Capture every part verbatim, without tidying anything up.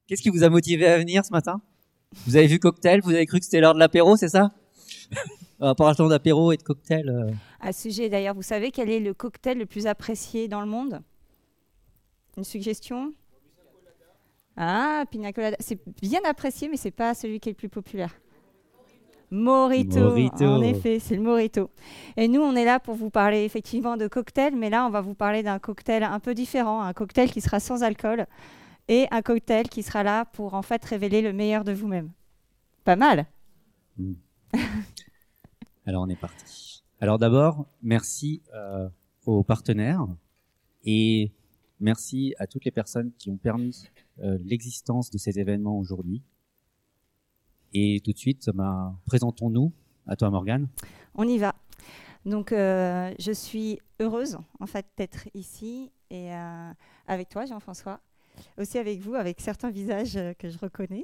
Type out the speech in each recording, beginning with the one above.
Qu'est-ce qui vous a motivé à venir ce matin? Vous avez vu cocktail, vous avez cru que c'était l'heure de l'apéro, c'est ça? En parlant d'apéro et de cocktail. Euh... À ce sujet, d'ailleurs, vous savez quel est le cocktail le plus apprécié dans le monde? Une suggestion? Ah, pina colada. C'est bien apprécié, mais c'est pas celui qui est le plus populaire. Mojito, Mojito. En effet, c'est le mojito. Et nous, on est là pour vous parler effectivement de cocktail, mais là, on va vous parler d'un cocktail un peu différent, un cocktail qui sera sans alcool et un cocktail qui sera là pour en fait révéler le meilleur de vous-même. Pas mal. Mmh. Alors, on est parti. Alors d'abord, merci euh, aux partenaires et merci à toutes les personnes qui ont permis euh, l'existence de ces événements aujourd'hui. Et tout de suite, bah, présentons-nous. À toi, Morgane. On y va. Donc, euh, je suis heureuse, en fait, d'être ici et euh, avec toi, Jean-François. Aussi avec vous, avec certains visages euh, que je reconnais.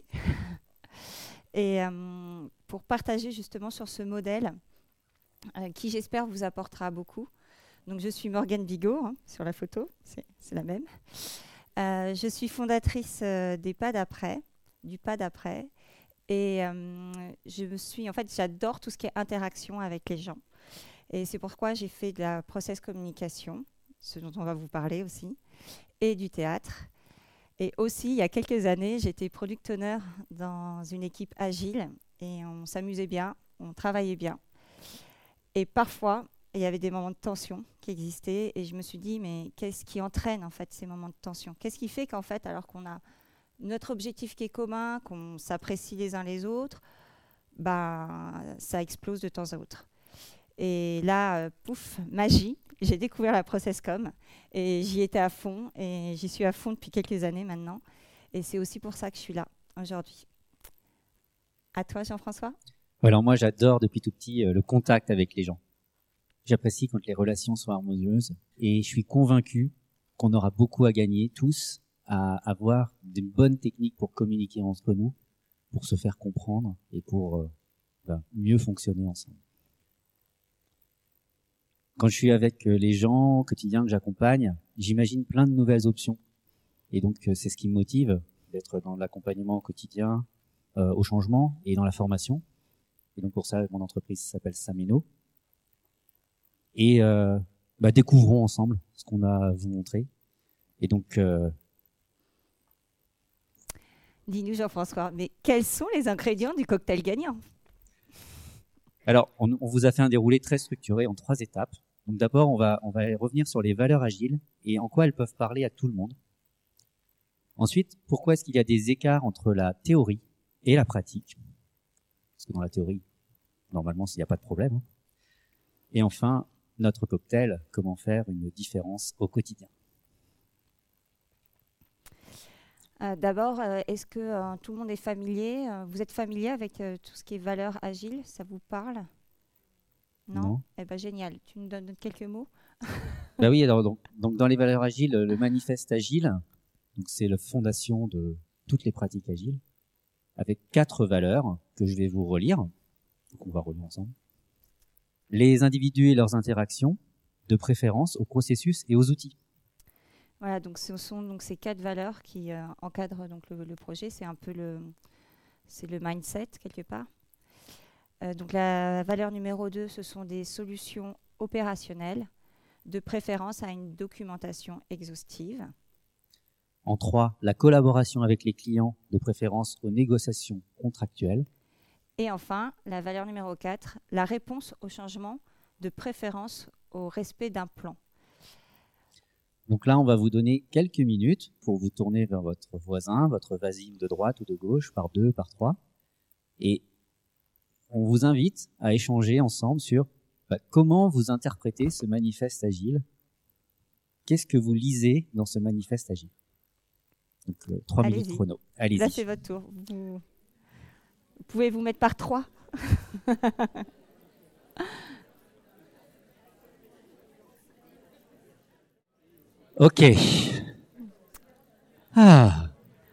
et euh, pour partager justement sur ce modèle euh, qui, j'espère, vous apportera beaucoup. Donc, je suis Morgane Bigot, hein, sur la photo, c'est, c'est la même. Euh, je suis fondatrice euh, des Pas d'après, du Pas d'après. Et euh, je me suis, en fait, j'adore tout ce qui est interaction avec les gens. Et c'est pourquoi j'ai fait de la process communication, ce dont on va vous parler aussi, et du théâtre. Et aussi, il y a quelques années, j'étais product owner dans une équipe agile et on s'amusait bien, on travaillait bien. Et parfois, il y avait des moments de tension qui existaient et je me suis dit, mais qu'est-ce qui entraîne en fait ces moments de tension? Qu'est-ce qui fait qu'en fait, alors qu'on a notre objectif qui est commun, qu'on s'apprécie les uns les autres, bah, ça explose de temps à autre. Et là, euh, pouf, magie, j'ai découvert la ProcessCom et j'y étais à fond et j'y suis à fond depuis quelques années maintenant. Et c'est aussi pour ça que je suis là aujourd'hui. À toi, Jean-François. Alors moi, j'adore depuis tout petit euh, le contact avec les gens. J'apprécie quand les relations sont harmonieuses et je suis convaincu qu'on aura beaucoup à gagner tous à avoir des bonnes techniques pour communiquer entre nous, pour se faire comprendre et pour euh, ben, mieux fonctionner ensemble. Quand je suis avec les gens au quotidien que j'accompagne, j'imagine plein de nouvelles options. Et donc, euh, c'est ce qui me motive d'être dans l'accompagnement au quotidien, euh, au changement et dans la formation. Et donc, pour ça, mon entreprise s'appelle Sameno. Et euh, bah, découvrons ensemble ce qu'on a à vous montrer. Et donc... Euh, Dis-nous, Jean-François, mais quels sont les ingrédients du cocktail gagnant? Alors, on, on vous a fait un déroulé très structuré en trois étapes. Donc d'abord, on va, on va revenir sur les valeurs agiles et en quoi elles peuvent parler à tout le monde. Ensuite, pourquoi est-ce qu'il y a des écarts entre la théorie et la pratique? Parce que dans la théorie, normalement, il n'y a pas de problème. Hein. Et enfin, notre cocktail, comment faire une différence au quotidien. Euh, d'abord, euh, est-ce que euh, tout le monde est familier euh, Vous êtes familier avec euh, tout ce qui est valeurs agiles? Ça vous parle? Non, non. Eh ben, génial. Tu nous donnes quelques mots? Bah oui, alors, donc, donc dans les valeurs agiles, le manifeste agile, donc c'est la fondation de toutes les pratiques agiles, avec quatre valeurs que je vais vous relire. Donc on va relire ensemble. Les individus et leurs interactions, de préférence aux processus et aux outils. Voilà, donc ce sont donc ces quatre valeurs qui euh, encadrent donc le, le projet. C'est un peu le, c'est le mindset quelque part. Euh, donc la valeur numéro deux, ce sont des solutions opérationnelles, de préférence à une documentation exhaustive. En trois, la collaboration avec les clients, de préférence aux négociations contractuelles. Et enfin, la valeur numéro quatre, la réponse au changement, de préférence au respect d'un plan. Donc là, on va vous donner quelques minutes pour vous tourner vers votre voisin, votre voisine de droite ou de gauche, par deux, par trois. Et on vous invite à échanger ensemble sur bah, comment vous interprétez ce manifeste agile. Qu'est-ce que vous lisez dans ce manifeste agile? Donc, euh, trois Allez-y. minutes chrono. Allez-y. Là, c'est votre tour. Vous, vous pouvez vous mettre par trois. Ok. Ah.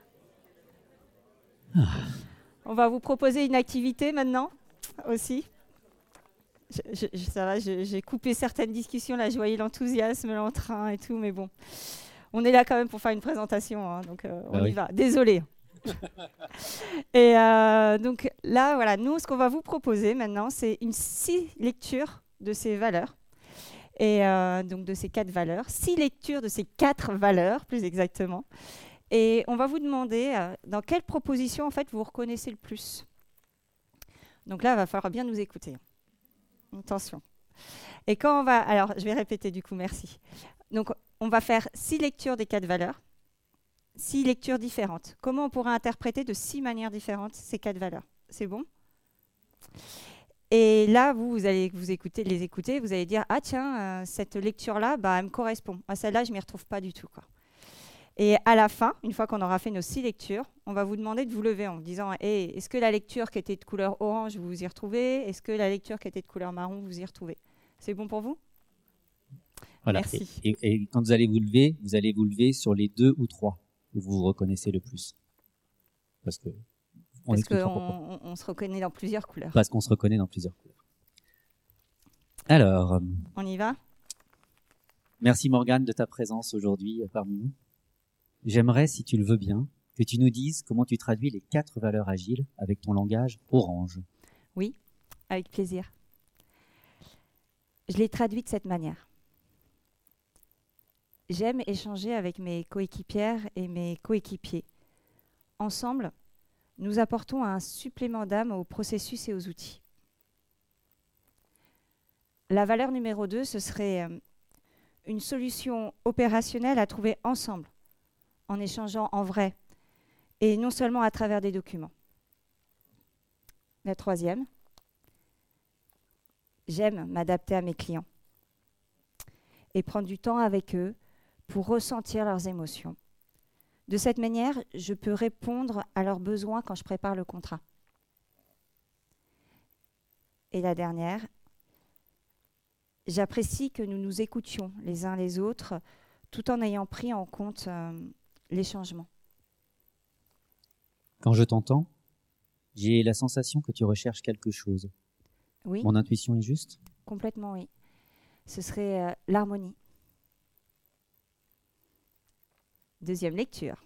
Ah. On va vous proposer une activité maintenant aussi. Je, je, ça va, je, j'ai coupé certaines discussions là, je voyais l'enthousiasme, l'entrain et tout, mais bon, on est là quand même pour faire une présentation, hein, donc euh, on bah y oui. va. Désolé. Et euh, donc là, voilà, nous, ce qu'on va vous proposer maintenant, c'est une six lectures de ces valeurs. Et euh, donc de ces quatre valeurs, six lectures de ces quatre valeurs, plus exactement. Et on va vous demander euh, dans quelle proposition, en fait, vous vous reconnaissez le plus. Donc là, il va falloir bien nous écouter. Attention. Et quand on va... Alors, je vais répéter du coup, merci. Donc, on va faire six lectures des quatre valeurs, six lectures différentes. Comment on pourra interpréter de six manières différentes ces quatre valeurs? C'est bon? Et là, vous, vous allez vous écouter, les écouter, vous allez dire « Ah tiens, euh, cette lecture-là, bah, elle me correspond. À celle-là, je ne m'y retrouve pas du tout. » quoi. Et à la fin, une fois qu'on aura fait nos six lectures, on va vous demander de vous lever en vous disant hey, « Est-ce que la lecture qui était de couleur orange, vous vous y retrouvez? Est-ce que la lecture qui était de couleur marron, vous vous y retrouvez ?» C'est bon pour vous? Voilà. Merci. Et, et, et quand vous allez vous lever, vous allez vous lever sur les deux ou trois où vous vous reconnaissez le plus. Parce que on Parce qu'on on, on se reconnaît dans plusieurs couleurs. Parce qu'on se reconnaît dans plusieurs couleurs. Alors. On y va? Merci Morgane de ta présence aujourd'hui parmi nous. J'aimerais, si tu le veux bien, que tu nous dises comment tu traduis les quatre valeurs agiles avec ton langage orange. Oui, avec plaisir. Je les traduis de cette manière. J'aime échanger avec mes coéquipières et mes coéquipiers. Ensemble, nous apportons un supplément d'âme aux processus et aux outils. La valeur numéro deux, ce serait une solution opérationnelle à trouver ensemble, en échangeant en vrai, et non seulement à travers des documents. La troisième, j'aime m'adapter à mes clients et prendre du temps avec eux pour ressentir leurs émotions. De cette manière, je peux répondre à leurs besoins quand je prépare le contrat. Et la dernière, j'apprécie que nous nous écoutions les uns les autres tout en ayant pris en compte euh, les changements. Quand je t'entends, j'ai la sensation que tu recherches quelque chose. Oui. Mon intuition est juste? Complètement, oui. Ce serait euh, l'harmonie. Deuxième lecture.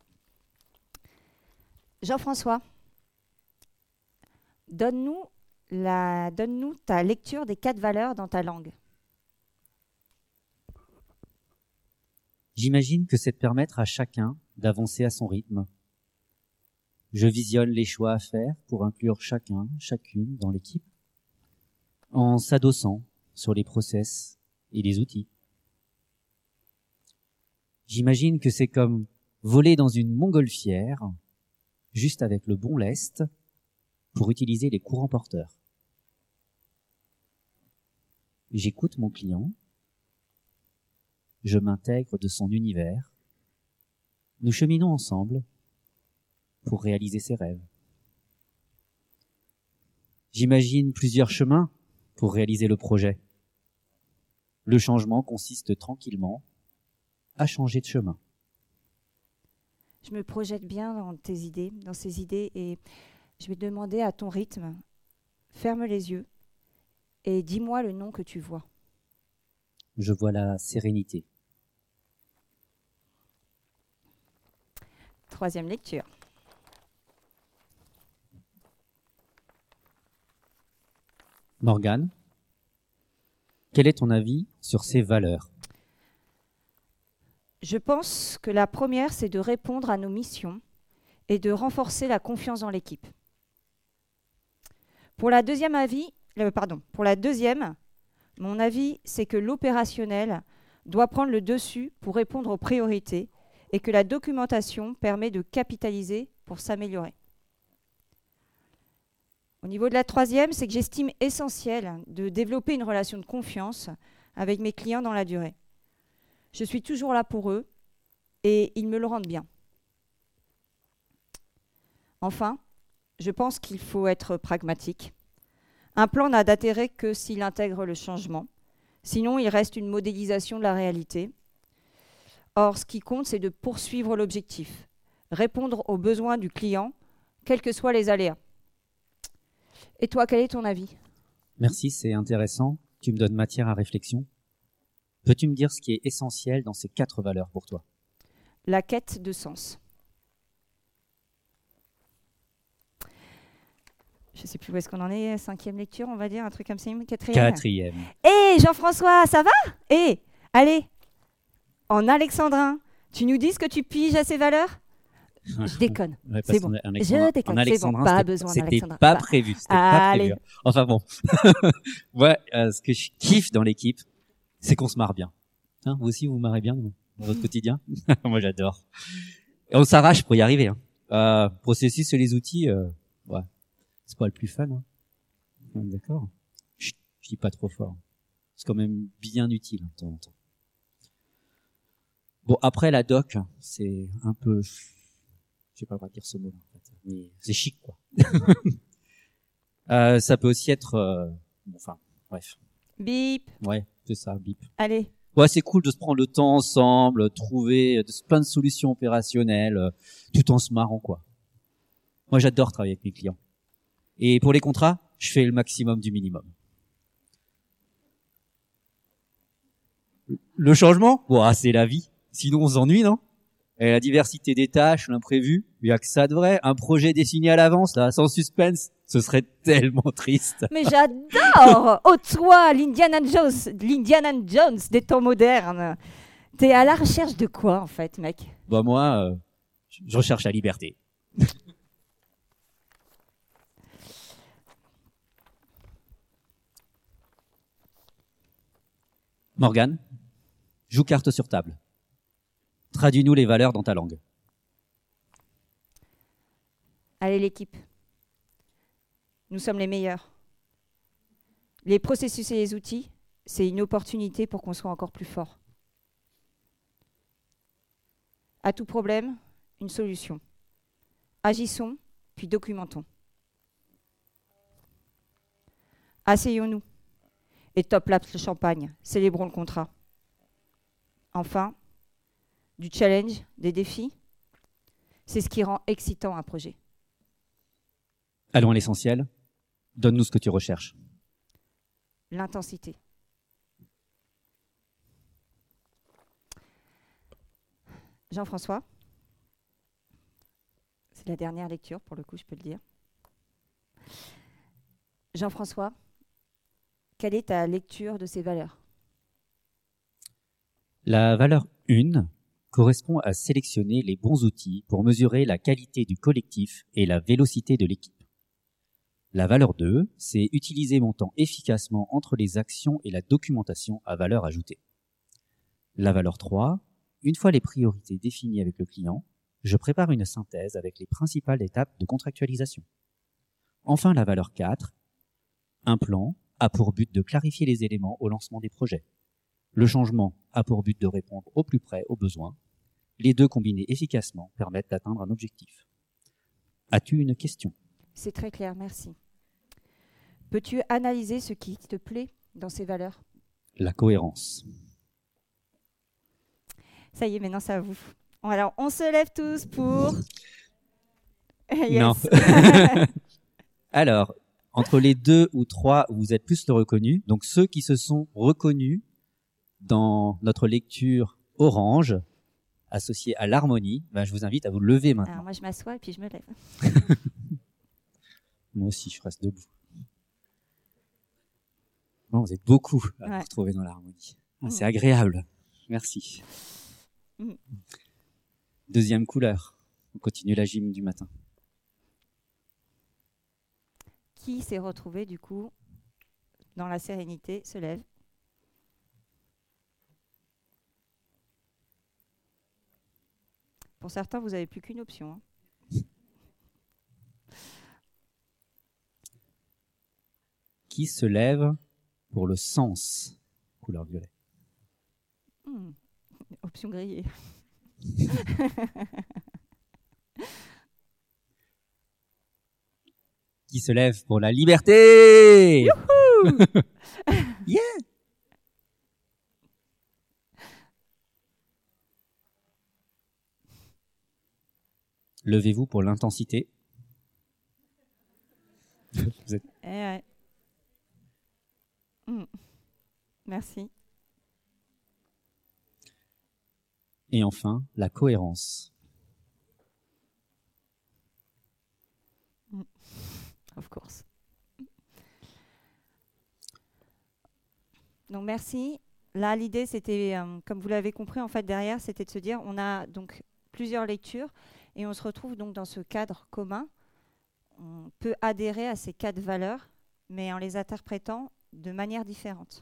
Jean-François, donne-nous la, donne-nous ta lecture des quatre valeurs dans ta langue. J'imagine que c'est de permettre à chacun d'avancer à son rythme. Je visionne les choix à faire pour inclure chacun, chacune dans l'équipe, en s'adossant sur les process et les outils. J'imagine que c'est comme voler dans une montgolfière, juste avec le bon lest, pour utiliser les courants porteurs. J'écoute mon client, je m'intègre de son univers, nous cheminons ensemble pour réaliser ses rêves. J'imagine plusieurs chemins pour réaliser le projet. Le changement consiste tranquillement à changer de chemin. Je me projette bien dans tes idées, dans ces idées, et je vais te demander à ton rythme, ferme les yeux et dis-moi le nom que tu vois. Je vois la sérénité. Troisième lecture. Morgane, quel est ton avis sur ces valeurs? Je pense que la première, c'est de répondre à nos missions et de renforcer la confiance dans l'équipe. Pour la deuxième avis, euh, pardon, pour la deuxième, mon avis, c'est que l'opérationnel doit prendre le dessus pour répondre aux priorités et que la documentation permet de capitaliser pour s'améliorer. Au niveau de la troisième, c'est que j'estime essentiel de développer une relation de confiance avec mes clients dans la durée. Je suis toujours là pour eux et ils me le rendent bien. Enfin, je pense qu'il faut être pragmatique. Un plan n'a d'intérêt que s'il intègre le changement. Sinon, il reste une modélisation de la réalité. Or, ce qui compte, c'est de poursuivre l'objectif, répondre aux besoins du client, quels que soient les aléas. Et toi, quel est ton avis? Merci, c'est intéressant. Tu me donnes matière à réflexion. Peux-tu me dire ce qui est essentiel dans ces quatre valeurs pour toi? La quête de sens. je sais plus où est-ce qu'on en est, cinquième lecture, on va dire, un truc comme ça, quatrième. Quatrième. Hé, Jean-François, ça va? Hé, allez, en alexandrin, tu nous dis ce que tu piges à ces valeurs? Je déconne. Ouais, C'est bon. en Je déconne. En C'est bon. alexandrin, Pas c'était- besoin c'était d'alexandrin. pas Bah, prévu. C'était pas allez. prévu. Enfin bon. Ouais, euh, ce que je kiffe dans l'équipe, c'est qu'on se marre bien. Hein, vous aussi, vous vous marrez bien dans dans votre quotidien? Moi, j'adore. Et on s'arrache pour y arriver. Hein. Euh, processus et les outils, euh, ouais, c'est pas le plus fun. Hein. D'accord. Je, je dis pas trop fort. C'est quand même bien utile hein, de temps en temps. Bon, après la doc, c'est un peu, je sais pas le droit de dire ce mot, en fait, mais c'est chic, quoi. euh, ça peut aussi être, euh, bon, enfin, bref. Bip. Ouais, c'est ça, bip. Allez. Ouais, c'est cool de se prendre le temps ensemble, trouver de, plein de solutions opérationnelles, euh, tout en se marrant, quoi. Moi, j'adore travailler avec mes clients. Et pour les contrats, je fais le maximum du minimum. Le changement, bon, ah, c'est la vie. Sinon, on s'ennuie, non? Et la diversité des tâches, l'imprévu, il y a que ça de vrai. Un projet dessiné à l'avance, là, sans suspense, ce serait tellement triste. Mais j'adore. Oh, toi, l'Indiana Jones, l'Indiana Jones des temps modernes. T'es à la recherche de quoi, en fait, mec? Bah, moi, euh, je recherche la liberté. Morgane, joue carte sur table. Traduis-nous les valeurs dans ta langue. Allez, l'équipe. Nous sommes les meilleurs. Les processus et les outils, c'est une opportunité pour qu'on soit encore plus fort. À tout problème, une solution. Agissons, puis documentons. Asseyons-nous et top laps le champagne. Célébrons le contrat. Enfin, du challenge, des défis, c'est ce qui rend excitant un projet. Allons à l'essentiel. Donne-nous ce que tu recherches. L'intensité. Jean-François, c'est la dernière lecture, pour le coup, je peux le dire. Jean-François, quelle est ta lecture de ces valeurs? La valeur un correspond à sélectionner les bons outils pour mesurer la qualité du collectif et la vélocité de l'équipe. La valeur deux, c'est utiliser mon temps efficacement entre les actions et la documentation à valeur ajoutée. La valeur trois, une fois les priorités définies avec le client, je prépare une synthèse avec les principales étapes de contractualisation. Enfin, la valeur quatre, un plan a pour but de clarifier les éléments au lancement des projets. Le changement a pour but de répondre au plus près aux besoins. Les deux combinés efficacement permettent d'atteindre un objectif. As-tu une question? C'est très clair, merci. Peux-tu analyser ce qui te plaît dans ces valeurs? La cohérence. Ça y est, maintenant c'est à vous. Alors, on se lève tous pour... Yes. Non. Alors, entre les deux ou trois, vous êtes plus le reconnu. Donc, ceux qui se sont reconnus dans notre lecture orange, associée à l'harmonie, ben, je vous invite à vous lever maintenant. Alors, moi, je m'assois et puis je me lève. Moi aussi, je reste debout. Non, vous êtes beaucoup à Ouais. vous retrouver dans l'harmonie. Ah, Mm. c'est agréable. Merci. Mm. Deuxième couleur. On continue la gym du matin. Qui s'est retrouvé, du coup, dans la sérénité, se lève. Pour certains, vous n'avez plus qu'une option. Hein. Qui se lève pour le sens? Couleur violet. Hmm. Option grillée. Qui se lève pour la liberté? Youhou. Yeah! Levez-vous pour l'intensité. Vous êtes... Eh ouais. Hmm. Merci. Et enfin, la cohérence. Of course. Donc merci. Là, l'idée, c'était, euh, comme vous l'avez compris, en fait, derrière, c'était de se dire, on a donc plusieurs lectures et on se retrouve donc dans ce cadre commun. On peut adhérer à ces quatre valeurs, mais en les interprétant de manière différente.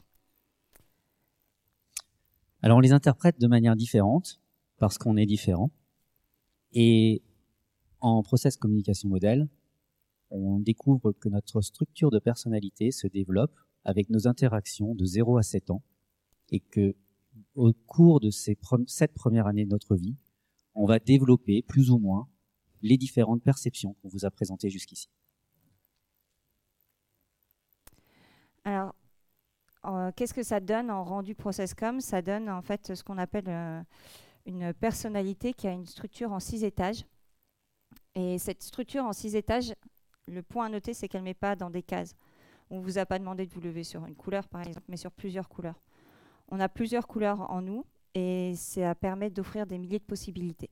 Alors, on les interprète de manière différente parce qu'on est différent. Et en process communication modèle, on découvre que notre structure de personnalité se développe avec nos interactions de zéro à sept ans et que au cours de ces pre- sept premières années de notre vie, on va développer plus ou moins les différentes perceptions qu'on vous a présentées jusqu'ici. Alors, euh, qu'est-ce que ça donne en rendu ProcessCom? Ça donne en fait ce qu'on appelle euh, une personnalité qui a une structure en six étages. Et cette structure en six étages, le point à noter, c'est qu'elle ne met pas dans des cases. On ne vous a pas demandé de vous lever sur une couleur, par exemple, mais sur plusieurs couleurs. On a plusieurs couleurs en nous et ça permet d'offrir des milliers de possibilités.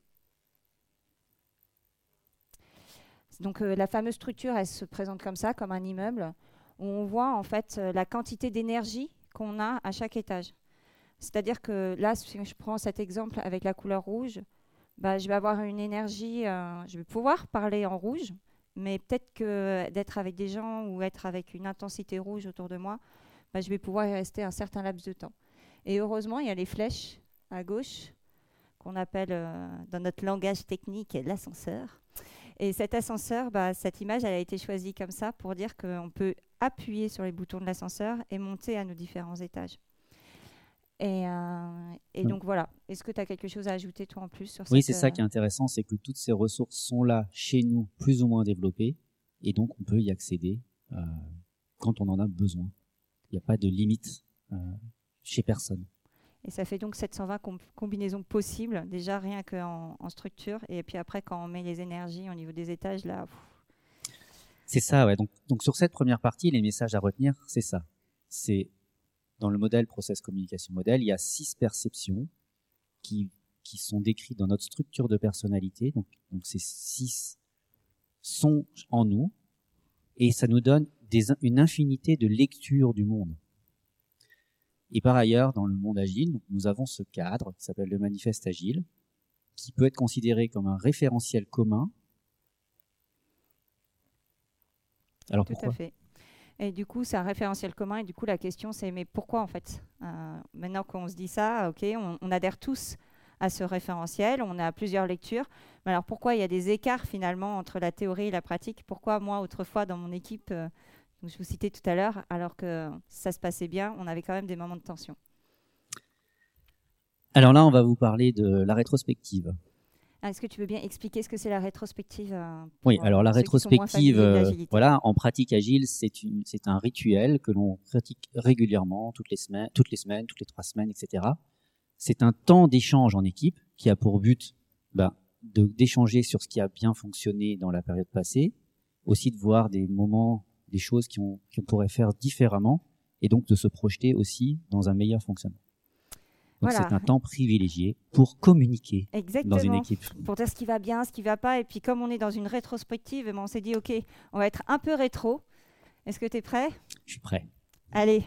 Donc euh, la fameuse structure, elle se présente comme ça, comme un immeuble, où on voit en fait euh, la quantité d'énergie qu'on a à chaque étage. C'est-à-dire que là, si je prends cet exemple avec la couleur rouge, bah, je vais avoir une énergie, euh, je vais pouvoir parler en rouge, mais peut-être que d'être avec des gens ou être avec une intensité rouge autour de moi, bah, je vais pouvoir y rester un certain laps de temps. Et heureusement, il y a les flèches à gauche, qu'on appelle euh, dans notre langage technique l'ascenseur. Et cet ascenseur, bah, cette image, elle a été choisie comme ça pour dire qu'on peut appuyer sur les boutons de l'ascenseur et monter à nos différents étages. Et, euh, et donc voilà. Est-ce que tu as quelque chose à ajouter toi en plus sur Oui, cette, c'est ça qui est intéressant, c'est que toutes ces ressources sont là chez nous, plus ou moins développées, et donc on peut y accéder euh, quand on en a besoin. Il n'y a pas de limite euh, chez personne. Et ça fait donc sept cent vingt com- combinaisons possibles, déjà rien qu'en en structure. Et puis après, quand on met les énergies au niveau des étages, là... Pff. C'est ça, ouais. Donc, donc sur cette première partie, les messages à retenir, c'est ça. C'est dans le modèle Process Communication Model, il y a six perceptions qui, qui sont décrites dans notre structure de personnalité. Donc, donc ces six sont en nous et ça nous donne des, une infinité de lectures du monde. Et par ailleurs, dans le monde agile, donc nous avons ce cadre qui s'appelle le manifeste agile, qui peut être considéré comme un référentiel commun. Alors Tout pourquoi ? à fait. Et du coup, c'est un référentiel commun. Et du coup, la question, c'est mais pourquoi en fait euh, Maintenant qu'on se dit ça, ok, on, on adhère tous à ce référentiel, on a plusieurs lectures. Mais alors pourquoi il y a des écarts finalement entre la théorie et la pratique? Pourquoi moi, autrefois, dans mon équipe, euh, donc je vous citais tout à l'heure, alors que ça se passait bien, on avait quand même des moments de tension? Alors là, on va vous parler de la rétrospective. Ah, est-ce que tu veux bien expliquer ce que c'est la rétrospective euh, pour, Oui, alors la euh, ceux qui sont moins rétrospective, familiers de euh, l'agilité? voilà, en pratique agile, c'est une, c'est un rituel que l'on pratique régulièrement, toutes les semaines, toutes les semaines, toutes les trois semaines, et cetera. C'est un temps d'échange en équipe qui a pour but ben, de, d'échanger sur ce qui a bien fonctionné dans la période passée, aussi de voir des moments, des choses qui on, qu'on pourrait faire différemment, et donc de se projeter aussi dans un meilleur fonctionnement. Donc Voilà. c'est un temps privilégié pour communiquer Exactement. dans une équipe. Pour dire ce qui va bien, ce qui ne va pas. Et puis comme on est dans une rétrospective, ben, on s'est dit, OK, on va être un peu rétro. Est-ce que tu es prêt? Je suis prêt. Allez.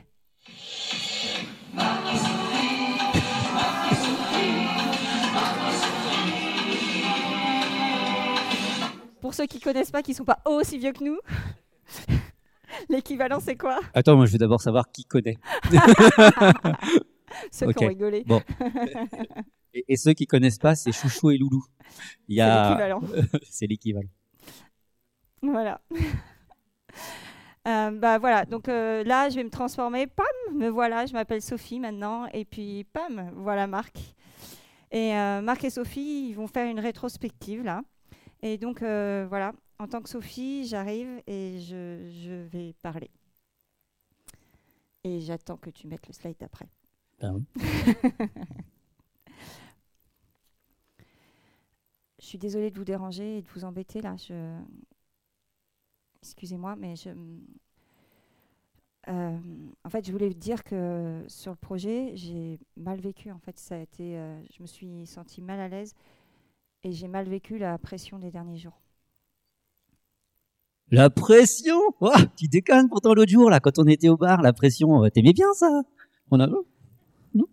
Pour ceux qui ne connaissent pas, qui ne sont pas aussi vieux que nous, l'équivalent, c'est quoi? Attends, moi je veux d'abord savoir qui connaît. Ceux okay. qui ont rigolé. Bon. Et, et ceux qui connaissent pas, c'est Chouchou et Loulou. Il y a... C'est l'équivalent. C'est l'équivalent. Voilà. euh, bah voilà. Donc euh, là, je vais me transformer. Pam, me voilà. Je m'appelle Sophie maintenant. Et puis, pam, voilà Marc. Et euh, Marc et Sophie, ils vont faire une rétrospective là. Et donc euh, voilà. En tant que Sophie, j'arrive et je, je vais parler. Et j'attends que tu mettes le slide d'après. Ah oui. Je suis désolée de vous déranger et de vous embêter là. Je... Excusez-moi, mais je... Euh, en fait, je voulais dire que sur le projet, j'ai mal vécu. En fait, ça a été, euh, je me suis sentie mal à l'aise et j'ai mal vécu la pression des derniers jours. La pression oh, tu déconnes pourtant l'autre jour, là, quand on était au bar, la pression, t'aimais bien ça? On a... Non.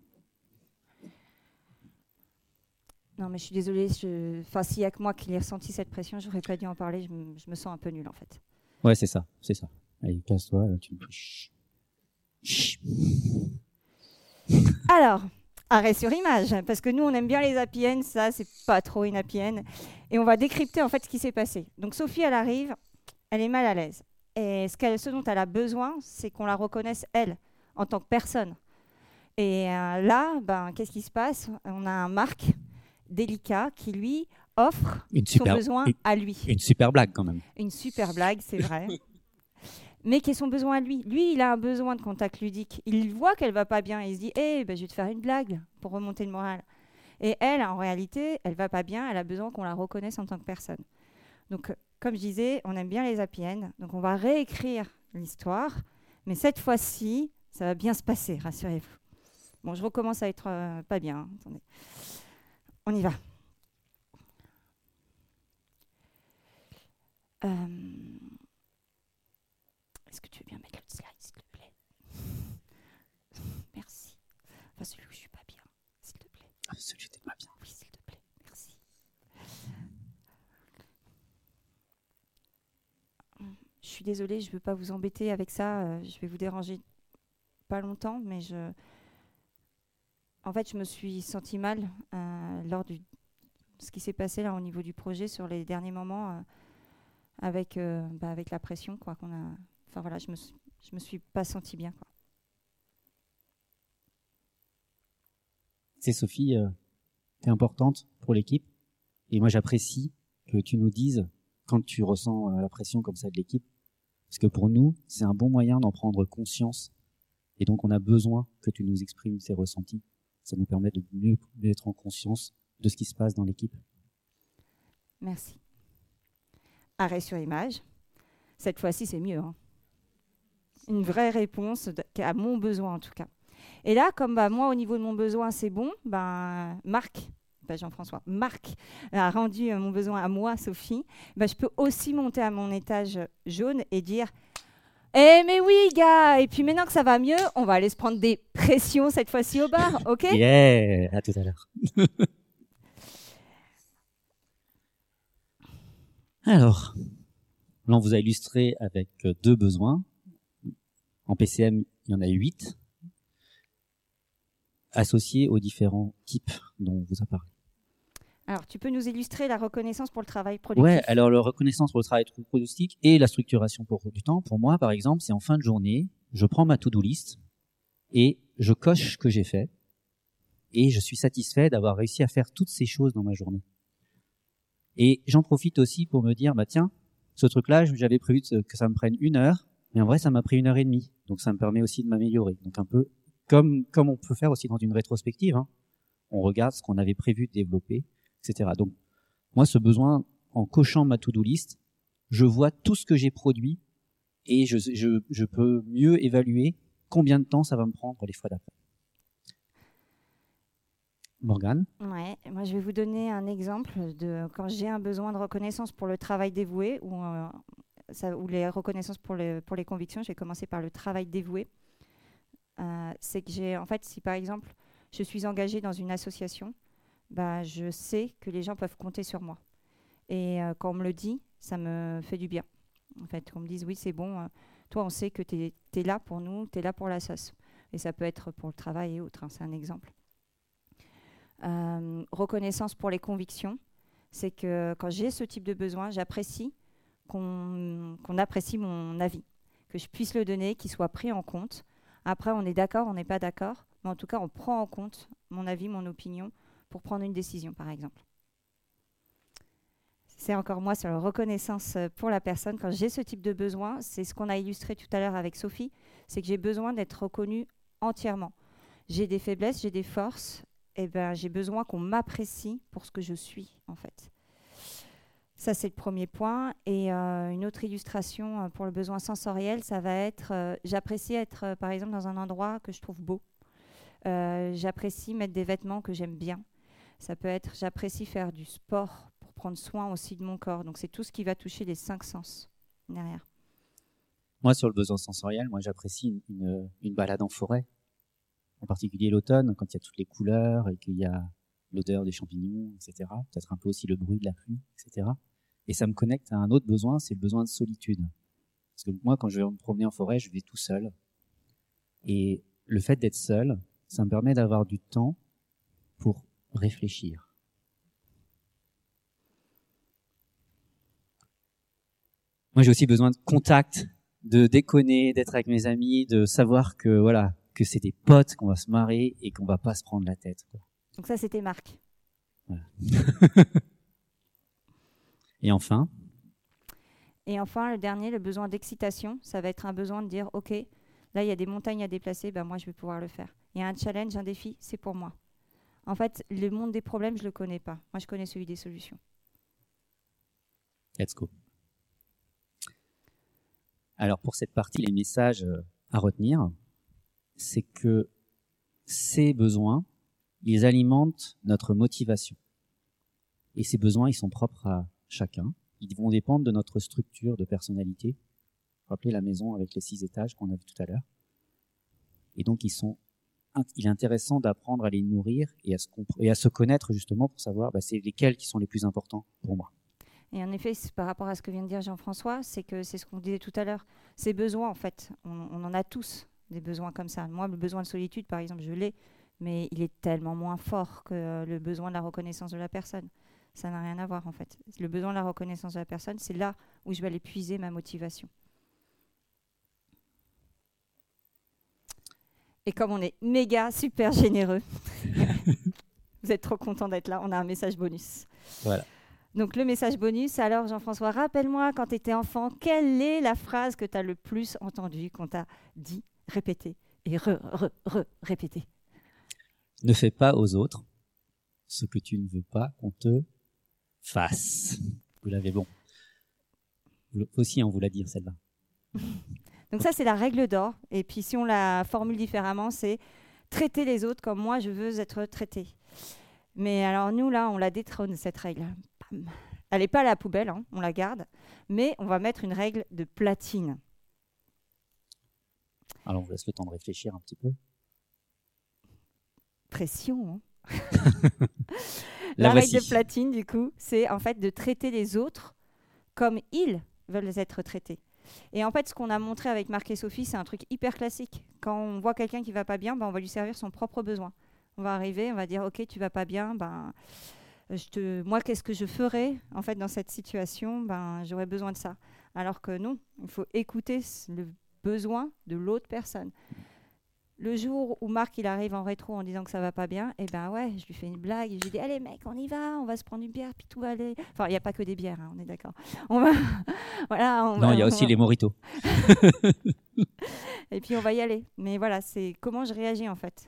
Non, mais je suis désolée. Je... Enfin, s'il n'y a que moi qui ai ressenti cette pression, j'aurais pas dû en parler. Je me, je me sens un peu nulle, en fait. Ouais, c'est ça, c'est ça. Allez, casse-toi, là, tu me touches. Alors, arrêt sur image, parce que nous, on aime bien les A P N, ça, c'est pas trop une A P N. Et on va décrypter, en fait, ce qui s'est passé. Donc, Sophie, elle arrive, elle est mal à l'aise. Et ce, qu'elle, ce dont elle a besoin, c'est qu'on la reconnaisse, elle, en tant que personne. Et euh, là, ben, qu'est-ce qui se passe? On a un Marc délicat qui, lui, offre Une son super, besoin une, à lui. une super blague, quand même. Une super blague, c'est vrai. Mais qui est son besoin à lui. Lui, il a un besoin de contact ludique. Il voit qu'elle va pas bien et il se dit hey, ben, je vais te faire une blague pour remonter le moral. Et elle, en réalité, elle va pas bien, elle a besoin qu'on la reconnaisse en tant que personne. Donc, comme je disais, on aime bien les A P N, donc on va réécrire l'histoire, mais cette fois-ci, ça va bien se passer, rassurez-vous. Bon, je recommence à être euh, pas bien. Hein. Attendez. On y va. Euh... Est-ce que tu veux bien mettre le slide, s'il te plaît? Merci. Enfin, celui où je suis pas bien, s'il te plaît. Ah, celui où j'étais pas bien. Oui, s'il te plaît. Merci. Je suis désolée, je ne veux pas vous embêter avec ça. Euh, je vais vous déranger pas longtemps, mais je... En fait, je me suis sentie mal euh, lors de ce qui s'est passé là au niveau du projet sur les derniers moments euh, avec, euh, bah, avec la pression, quoi, qu'on a... Enfin voilà, je me, je me suis pas sentie bien, quoi. C'est Sophie, euh, t'es importante pour l'équipe. Et moi, j'apprécie que tu nous dises quand tu ressens euh, la pression comme ça de l'équipe. Parce que pour nous, c'est un bon moyen d'en prendre conscience. Et donc, on a besoin que tu nous exprimes ces ressentis. Ça nous permet de mieux être en conscience de ce qui se passe dans l'équipe. Merci. Arrêt sur image. Cette fois-ci, c'est mieux. Hein. Une vraie réponse à mon besoin, en tout cas. Et là, comme bah, moi, au niveau de mon besoin, c'est bon, ben, Marc, ben, Jean-François, Marc a rendu euh, mon besoin à moi, Sophie, ben, je peux aussi monter à mon étage jaune et dire « Eh mais oui, gars, et puis maintenant que ça va mieux, on va aller se prendre des pressions cette fois-ci au bar, ok ?» Yeah, à tout à l'heure. Alors, là, on vous a illustré avec deux besoins. En P C M, il y en a huit, associés aux différents types dont on vous a parlé. Alors, tu peux nous illustrer la reconnaissance pour le travail productif? Ouais, alors la reconnaissance pour le travail productif et la structuration pour du temps, pour moi, par exemple, c'est en fin de journée, je prends ma to-do list et je coche ce que j'ai fait et je suis satisfait d'avoir réussi à faire toutes ces choses dans ma journée. Et j'en profite aussi pour me dire, bah tiens, ce truc-là, j'avais prévu que ça me prenne une heure, mais en vrai, ça m'a pris une heure et demie. Donc, ça me permet aussi de m'améliorer. Donc, un peu comme comme on peut faire aussi dans une rétrospective. Hein. On regarde ce qu'on avait prévu de développer, et cetera. Donc, moi, ce besoin, en cochant ma to-do list, je vois tout ce que j'ai produit et je, je, je peux mieux évaluer combien de temps ça va me prendre les fois d'après. Morgane? Ouais, moi je vais vous donner un exemple de quand j'ai un besoin de reconnaissance pour le travail dévoué ou, euh, ça, ou les reconnaissances pour, le, pour les convictions. Je vais commencer par le travail dévoué. Euh, c'est que j'ai, en fait, si par exemple je suis engagée dans une association, bah, je sais que les gens peuvent compter sur moi. Et euh, quand on me le dit, ça me fait du bien. En fait, qu'on me dise oui, c'est bon, euh, toi on sait que tu es là pour nous, tu es là pour l'association. Et ça peut être pour le travail et autres, hein, c'est un exemple. Euh, reconnaissance pour les convictions, c'est que quand j'ai ce type de besoin, j'apprécie qu'on, qu'on apprécie mon avis, que je puisse le donner, qu'il soit pris en compte. Après, on est d'accord, on n'est pas d'accord, mais en tout cas, on prend en compte mon avis, mon opinion, pour prendre une décision, par exemple. C'est encore moi sur la reconnaissance pour la personne. Quand j'ai ce type de besoin, c'est ce qu'on a illustré tout à l'heure avec Sophie, c'est que j'ai besoin d'être reconnue entièrement. J'ai des faiblesses, j'ai des forces, et ben, j'ai besoin qu'on m'apprécie pour ce que je suis, en fait. Ça, c'est le premier point. Et euh, une autre illustration pour le besoin sensoriel, ça va être, euh, j'apprécie être, euh, par exemple, dans un endroit que je trouve beau. Euh, j'apprécie mettre des vêtements que j'aime bien. Ça peut être, j'apprécie faire du sport pour prendre soin aussi de mon corps. Donc, c'est tout ce qui va toucher les cinq sens derrière. Moi, sur le besoin sensoriel, moi, j'apprécie une, une, une balade en forêt. en particulier l'automne, quand il y a toutes les couleurs et qu'il y a l'odeur des champignons, et cetera. Peut-être un peu aussi le bruit de la pluie, et cetera. Et ça me connecte à un autre besoin, c'est le besoin de solitude. Parce que moi, quand je vais me promener en forêt, je vais tout seul. Et le fait d'être seul, ça me permet d'avoir du temps pour réfléchir. Moi, j'ai aussi besoin de contact, de déconner, d'être avec mes amis, de savoir que voilà, que c'est des potes, qu'on va se marrer et qu'on va pas se prendre la tête, quoi. Donc ça, c'était Marc. Voilà. Et enfin Et enfin, le dernier, le besoin d'excitation, ça va être un besoin de dire, OK, là, il y a des montagnes à déplacer, ben moi, je vais pouvoir le faire. Il y a un challenge, un défi, c'est pour moi. En fait, le monde des problèmes, je ne le connais pas. Moi, je connais celui des solutions. Let's go. Alors, pour cette partie, les messages à retenir, c'est que ces besoins, ils alimentent notre motivation. Et ces besoins, ils sont propres à chacun. Ils vont dépendre de notre structure de personnalité. Rappelez la maison avec les six étages qu'on a vu tout à l'heure. Et donc, ils sont, il est intéressant d'apprendre à les nourrir et à se, compre- et à se connaître justement pour savoir bah, c'est lesquels qui sont les plus importants pour moi. Et en effet, c'est par rapport à ce que vient de dire Jean-François, c'est que c'est ce qu'on disait tout à l'heure. Ces besoins, en fait, on, on en a tous des besoins comme ça. Moi, le besoin de solitude, par exemple, je l'ai, mais il est tellement moins fort que le besoin de la reconnaissance de la personne. Ça n'a rien à voir, en fait. Le besoin de la reconnaissance de la personne, c'est là où je vais aller puiser ma motivation. Et comme on est méga, super généreux, vous êtes trop contents d'être là, on a un message bonus. Voilà. Donc le message bonus, alors Jean-François, rappelle-moi quand tu étais enfant, quelle est la phrase que tu as le plus entendue, qu'on t'a dit, répétée et re, re, re, répétée? Ne fais pas aux autres ce que tu ne veux pas qu'on te fasse. Vous l'avez bon. Vous aussi, on vous l'a dit, celle-là. Donc ça, c'est la règle d'or. Et puis si on la formule différemment, c'est traiter les autres comme moi, je veux être traité. Mais alors nous, là, on la détrône, cette règle. Elle n'est pas à la poubelle, hein, on la garde. Mais on va mettre une règle de platine. Alors, on vous laisse le temps de réfléchir un petit peu. Pression, hein. La La voici. règle de platine, du coup, c'est en fait de traiter les autres comme ils veulent être traités. Et en fait, ce qu'on a montré avec Marc et Sophie, c'est un truc hyper classique. Quand on voit quelqu'un qui va pas bien, ben, on va lui servir son propre besoin. On va arriver, on va dire, ok, tu vas pas bien, ben, je te, moi, qu'est-ce que je ferais en fait dans cette situation? Ben, j'aurais besoin de ça. Alors que non, il faut écouter le besoin de l'autre personne. Le jour où Marc il arrive en rétro en disant que ça va pas bien, et ben ouais, je lui fais une blague, je lui dis allez mec, on y va, on va se prendre une bière puis tout va aller. Enfin, il y a pas que des bières, hein, on est d'accord. On va voilà, on Non, va, il y a aussi va... les mojitos. Et puis on va y aller. Mais voilà, c'est comment je réagis en fait.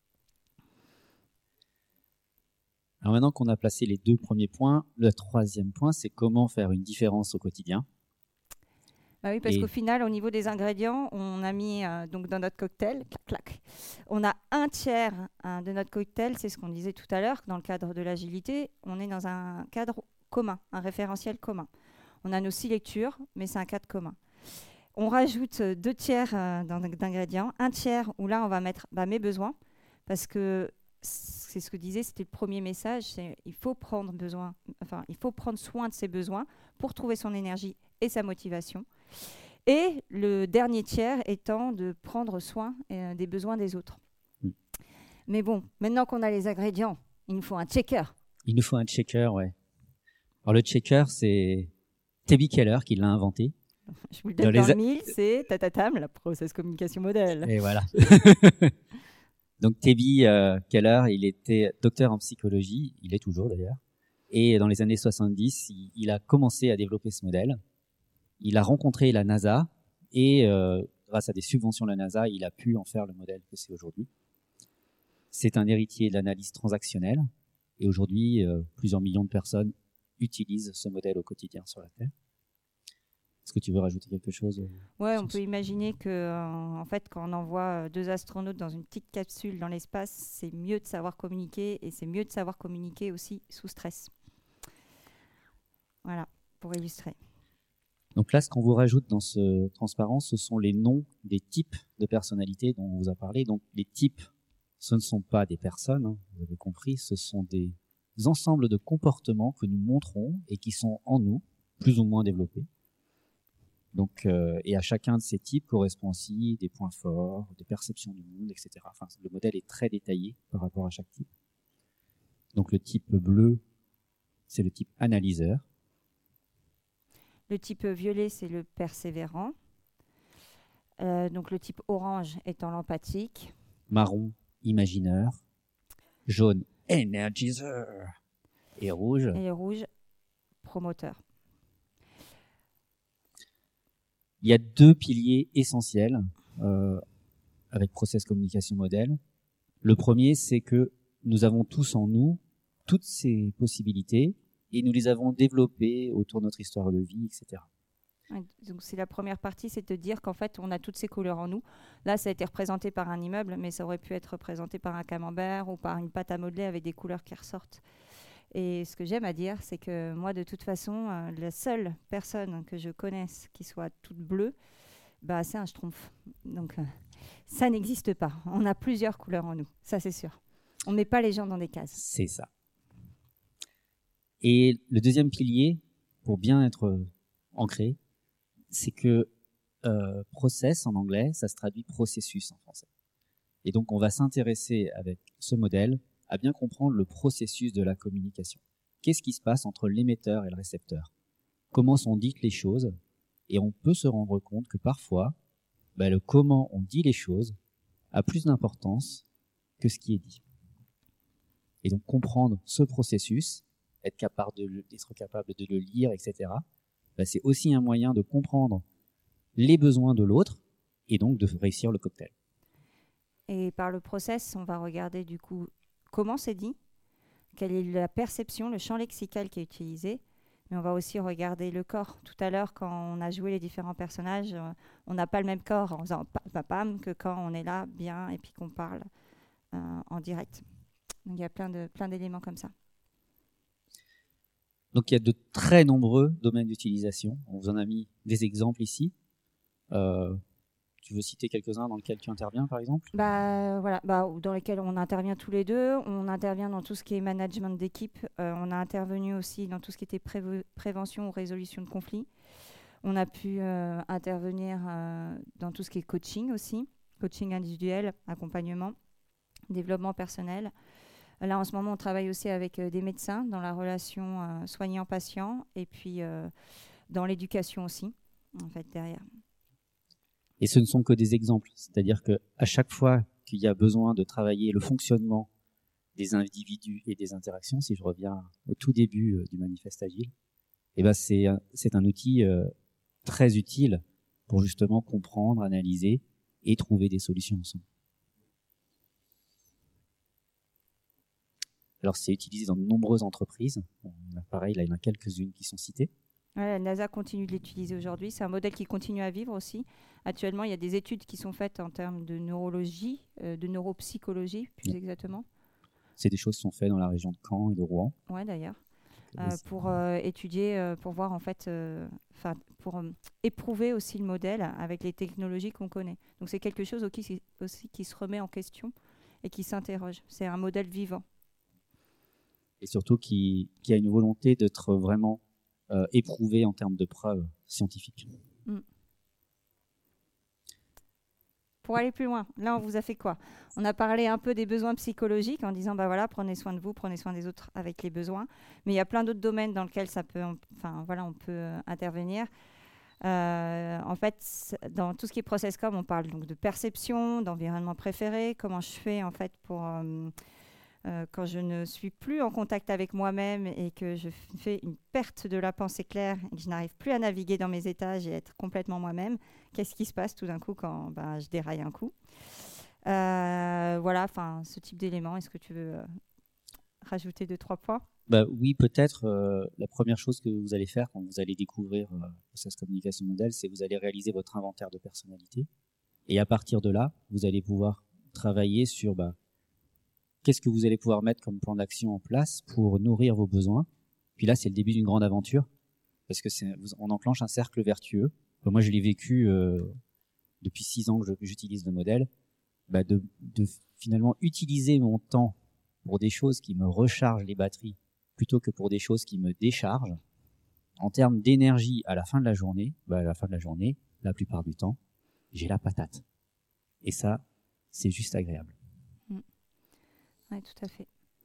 Alors maintenant qu'on a placé les deux premiers points, le troisième point, c'est comment faire une différence au quotidien. Bah oui, parce Et... qu'au final, au niveau des ingrédients, on a mis euh, donc dans notre cocktail, clac, clac, on a un tiers hein, de notre cocktail, c'est ce qu'on disait tout à l'heure, dans le cadre de l'agilité, on est dans un cadre commun, un référentiel commun. On a nos six lectures, mais c'est un cadre commun. On rajoute deux tiers euh, d'ingrédients, un tiers où là, on va mettre bah, mes besoins, parce que c'est ce que disait, c'était le premier message, c'est il faut prendre besoin, enfin, il faut prendre soin de ses besoins pour trouver son énergie et sa motivation. Et le dernier tiers étant de prendre soin euh, des besoins des autres. Mm. Mais bon, maintenant qu'on a les ingrédients, il nous faut un checker. Il nous faut un checker, ouais. Alors le checker, c'est Debbie Keller qui l'a inventé. Je vous le donne dans, dans le mille, c'est tatatam, la process communication modèle. Et voilà. Donc Debbie euh, Keller, il était docteur en psychologie, il est toujours d'ailleurs. Et dans les années soixante-dix, il, il a commencé à développer ce modèle. Il a rencontré la NASA et euh, grâce à des subventions de la NASA, il a pu en faire le modèle que c'est aujourd'hui. C'est un héritier de l'analyse transactionnelle et aujourd'hui, euh, plusieurs millions de personnes utilisent ce modèle au quotidien sur la Terre. Est-ce que tu veux rajouter quelque chose? Ouais, on peut imaginer que, euh, en fait, quand on envoie deux astronautes dans une petite capsule dans l'espace, c'est mieux de savoir communiquer et c'est mieux de savoir communiquer aussi sous stress. Voilà, pour illustrer. Donc là, ce qu'on vous rajoute dans ce transparent, ce sont les noms des types de personnalités dont on vous a parlé. Donc les types ce ne sont pas des personnes, hein, vous avez compris, ce sont des ensembles de comportements que nous montrons et qui sont en nous, plus ou moins développés. Donc, euh, et à chacun de ces types correspond aussi des points forts, des perceptions du monde, et cetera. Enfin, le modèle est très détaillé par rapport à chaque type. Donc le type bleu, c'est le type analyseur. Le type violet, c'est le persévérant. Euh, donc le type orange étant l'empathique. Marron, imagineur. Jaune, énergiseur. Et rouge. Et rouge, promoteur. Il y a deux piliers essentiels euh, avec Process Communication Model. Le premier, c'est que nous avons tous en nous toutes ces possibilités et nous les avons développées autour de notre histoire de vie, et cetera. Donc c'est la première partie, c'est de dire qu'en fait on a toutes ces couleurs en nous. Là ça a été représenté par un immeuble, mais ça aurait pu être représenté par un camembert ou par une pâte à modeler avec des couleurs qui ressortent. Et ce que j'aime à dire, c'est que moi de toute façon, euh, la seule personne que je connaisse qui soit toute bleue, bah, c'est un schtroumpf. Donc euh, ça n'existe pas. On a plusieurs couleurs en nous, ça c'est sûr. On ne met pas les gens dans des cases. C'est ça. Et le deuxième pilier, pour bien être ancré, c'est que euh, process en anglais, ça se traduit processus en français. Et donc on va s'intéresser avec ce modèle à bien comprendre le processus de la communication. Qu'est-ce qui se passe entre l'émetteur et le récepteur? Comment sont dites les choses? Et on peut se rendre compte que parfois, bah, le comment on dit les choses a plus d'importance que ce qui est dit. Et donc comprendre ce processus, être capable de le, être capable de le lire, et cetera, bah, c'est aussi un moyen de comprendre les besoins de l'autre et donc de réussir le cocktail. Et par le process, on va regarder du coup comment c'est dit, quelle est la perception, le champ lexical qui est utilisé, mais on va aussi regarder le corps. Tout à l'heure, quand on a joué les différents personnages, euh, on n'a pas le même corps en faisant pam pam que quand on est là bien et puis qu'on parle euh, en direct. Donc il y a plein de plein d'éléments comme ça. Donc il y a de très nombreux domaines d'utilisation. On vous en a mis des exemples ici. Euh, tu veux citer quelques-uns dans lesquels tu interviens, par exemple? Bah voilà, bah, dans lesquels on intervient tous les deux. On intervient dans tout ce qui est management d'équipe. Euh, on a intervenu aussi dans tout ce qui était préve- prévention ou résolution de conflits. On a pu euh, intervenir euh, dans tout ce qui est coaching aussi, coaching individuel, accompagnement, développement personnel. Là, en ce moment, on travaille aussi avec euh, des médecins dans la relation euh, soignant-patient et puis euh, dans l'éducation aussi, en fait, derrière. Et ce ne sont que des exemples. C'est-à-dire que à chaque fois qu'il y a besoin de travailler le fonctionnement des individus et des interactions, si je reviens au tout début euh, du manifeste agile, eh ben c'est un, c'est un outil euh, très utile pour justement comprendre, analyser et trouver des solutions ensemble. Alors c'est utilisé dans de nombreuses entreprises. On a pareil, là il y en a quelques-unes qui sont citées. Ouais, la NASA continue de l'utiliser aujourd'hui. C'est un modèle qui continue à vivre aussi. Actuellement, il y a des études qui sont faites en termes de neurologie, euh, de neuropsychologie plus Oui. exactement. C'est des choses qui sont faites dans la région de Caen et de Rouen. Ouais, d'ailleurs. Euh, pour euh, étudier, euh, pour voir en fait, euh, pour euh, éprouver aussi le modèle avec les technologies qu'on connaît. Donc c'est quelque chose aussi, aussi qui se remet en question et qui s'interroge. C'est un modèle vivant. Et surtout qui, qui a une volonté d'être vraiment euh, éprouvé en termes de preuves scientifiques. Mm. Pour aller plus loin, là on vous a fait quoi? On a parlé un peu des besoins psychologiques en disant bah voilà, prenez soin de vous, prenez soin des autres avec les besoins. Mais il y a plein d'autres domaines dans lesquels ça peut, enfin voilà, on peut euh, intervenir. Euh, en fait, dans tout ce qui est process com, on parle donc de perception, d'environnement préféré, comment je fais en fait pour euh, euh, quand je ne suis plus en contact avec moi-même et que je fais une perte de la pensée claire et que je n'arrive plus à naviguer dans mes étages et être complètement moi-même, qu'est-ce qui se passe tout d'un coup quand bah, je déraille un coup? euh, Voilà, enfin, ce type d'éléments. Est-ce que tu veux euh, rajouter deux, trois points? Bah, oui, peut-être. Euh, la première chose que vous allez faire quand vous allez découvrir euh, Process Communication Model, c'est que vous allez réaliser votre inventaire de personnalité. Et à partir de là, vous allez pouvoir travailler sur bah, qu'est-ce que vous allez pouvoir mettre comme plan d'action en place pour nourrir vos besoins. Puis là, c'est le début d'une grande aventure parce que c'est, on enclenche un cercle vertueux. Enfin, moi, je l'ai vécu euh, depuis six ans que je, j'utilise le modèle. bah de, de finalement utiliser mon temps pour des choses qui me rechargent les batteries plutôt que pour des choses qui me déchargent, en termes d'énergie à la fin de la journée, bah à la fin de la journée, la plupart du temps, j'ai la patate. Et ça, c'est juste agréable. Mmh. Oui, tout à fait.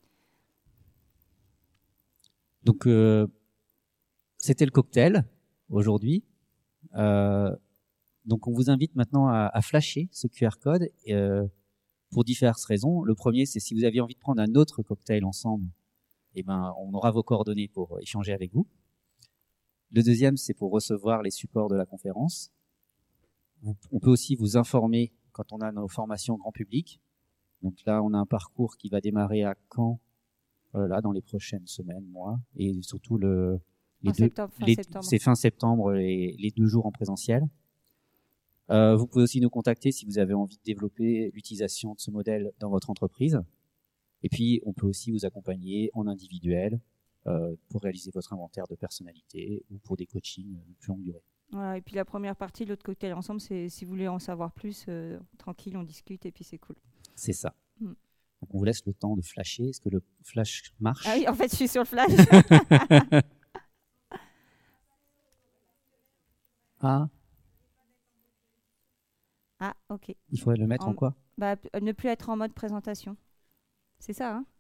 Donc, euh, c'était le cocktail aujourd'hui. Euh, donc, on vous invite maintenant à, à flasher ce Q R code euh, pour diverses raisons. Le premier, c'est si vous aviez envie de prendre un autre cocktail ensemble, eh ben, on aura vos coordonnées pour échanger avec vous. Le deuxième, c'est pour recevoir les supports de la conférence. On peut aussi vous informer quand on a nos formations grand public. Donc là, on a un parcours qui va démarrer à Caen, euh, là, dans les prochaines semaines, mois, et surtout le, les en deux, septembre, fin les, septembre. c'est fin septembre, les, les deux jours en présentiel. Euh, vous pouvez aussi nous contacter si vous avez envie de développer l'utilisation de ce modèle dans votre entreprise. Et puis, on peut aussi vous accompagner en individuel euh, pour réaliser votre inventaire de personnalité ou pour des coachings de plus longue durée. Voilà, et puis la première partie, l'autre cocktail ensemble, c'est si vous voulez en savoir plus, euh, tranquille, on discute et puis c'est cool. C'est ça. Mm. Donc on vous laisse le temps de flasher. Est-ce que le flash marche? Ah oui, en fait, je suis sur le flash. Ah. Ah, ok. Il faudrait le mettre en, en quoi? Bah, ne plus être en mode présentation. C'est ça, hein?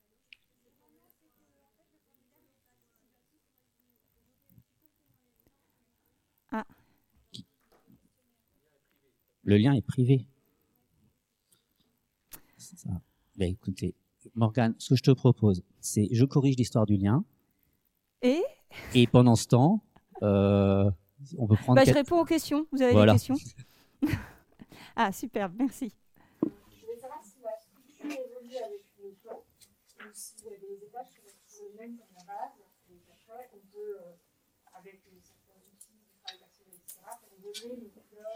Ah. Le lien est privé. C'est ça. Ben, écoutez, Morgane, ce que je te propose, c'est je corrige l'histoire du lien. Et Et pendant ce temps, euh, on peut prendre... Bah, quatre... je réponds aux questions. Vous avez voilà. des questions? Ah, super, merci. Je voulais savoir si la structure évolue avec le temps, ou si les étages sont toujours les mêmes comme la base, et qu'après, on peut, euh, avec certains outils du travail personnel, et cetera, faire évoluer les couleurs.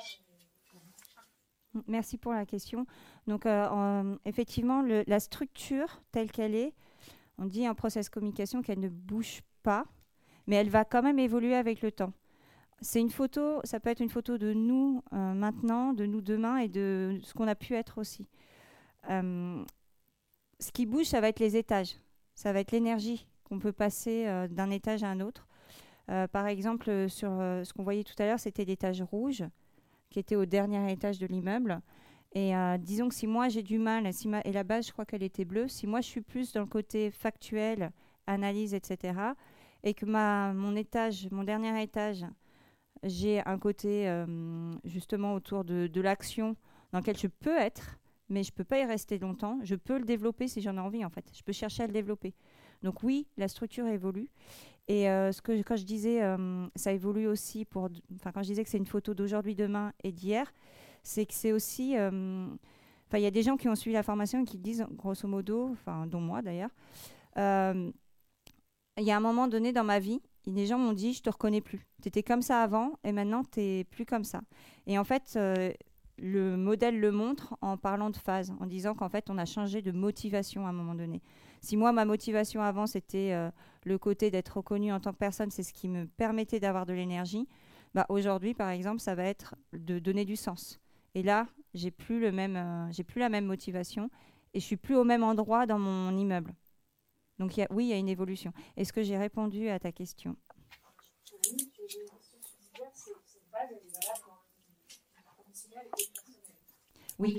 Et... Merci pour la question. Donc, euh, en, effectivement, le, la structure telle qu'elle est, on dit en process communication qu'elle ne bouge pas, mais elle va quand même évoluer avec le temps. C'est une photo, ça peut être une photo de nous euh, maintenant, de nous demain et de ce qu'on a pu être aussi. Euh, ce qui bouge, ça va être les étages. Ça va être l'énergie qu'on peut passer euh, d'un étage à un autre. Euh, par exemple, sur euh, ce qu'on voyait tout à l'heure, c'était l'étage rouge qui était au dernier étage de l'immeuble. Et euh, disons que si moi j'ai du mal, si ma, et la base je crois qu'elle était bleue, si moi je suis plus dans le côté factuel, analyse, et cetera, et que ma, mon étage, mon dernier étage, j'ai un côté euh, justement autour de, de l'action dans lequel je peux être, mais je ne peux pas y rester longtemps. Je peux le développer si j'en ai envie, en fait. Je peux chercher à le développer. Donc oui, la structure évolue. Et euh, ce que, quand je disais, euh, ça évolue aussi pour... Enfin, quand je disais que c'est une photo d'aujourd'hui, demain et d'hier, c'est que c'est aussi... Euh, enfin, il y a des gens qui ont suivi la formation et qui disent, grosso modo, enfin, dont moi d'ailleurs, euh, il y a un moment donné dans ma vie, les gens m'ont dit, je te reconnais plus. Tu étais comme ça avant et maintenant, tu n'es plus comme ça. Et en fait, euh, le modèle le montre en parlant de phase, en disant qu'en fait, on a changé de motivation à un moment donné. Si moi, ma motivation avant, c'était euh, le côté d'être reconnue en tant que personne, c'est ce qui me permettait d'avoir de l'énergie, bah, aujourd'hui, par exemple, ça va être de donner du sens. Et là, j'ai plus le même, euh, j'ai plus la même motivation et je suis plus au même endroit dans mon immeuble. Donc y a, oui, il y a une évolution. Est-ce que j'ai répondu à ta question? Oui, j'ai une question subsidiaire, c'est que cette base, elle est valable dans le professionnel et le personnel. Oui.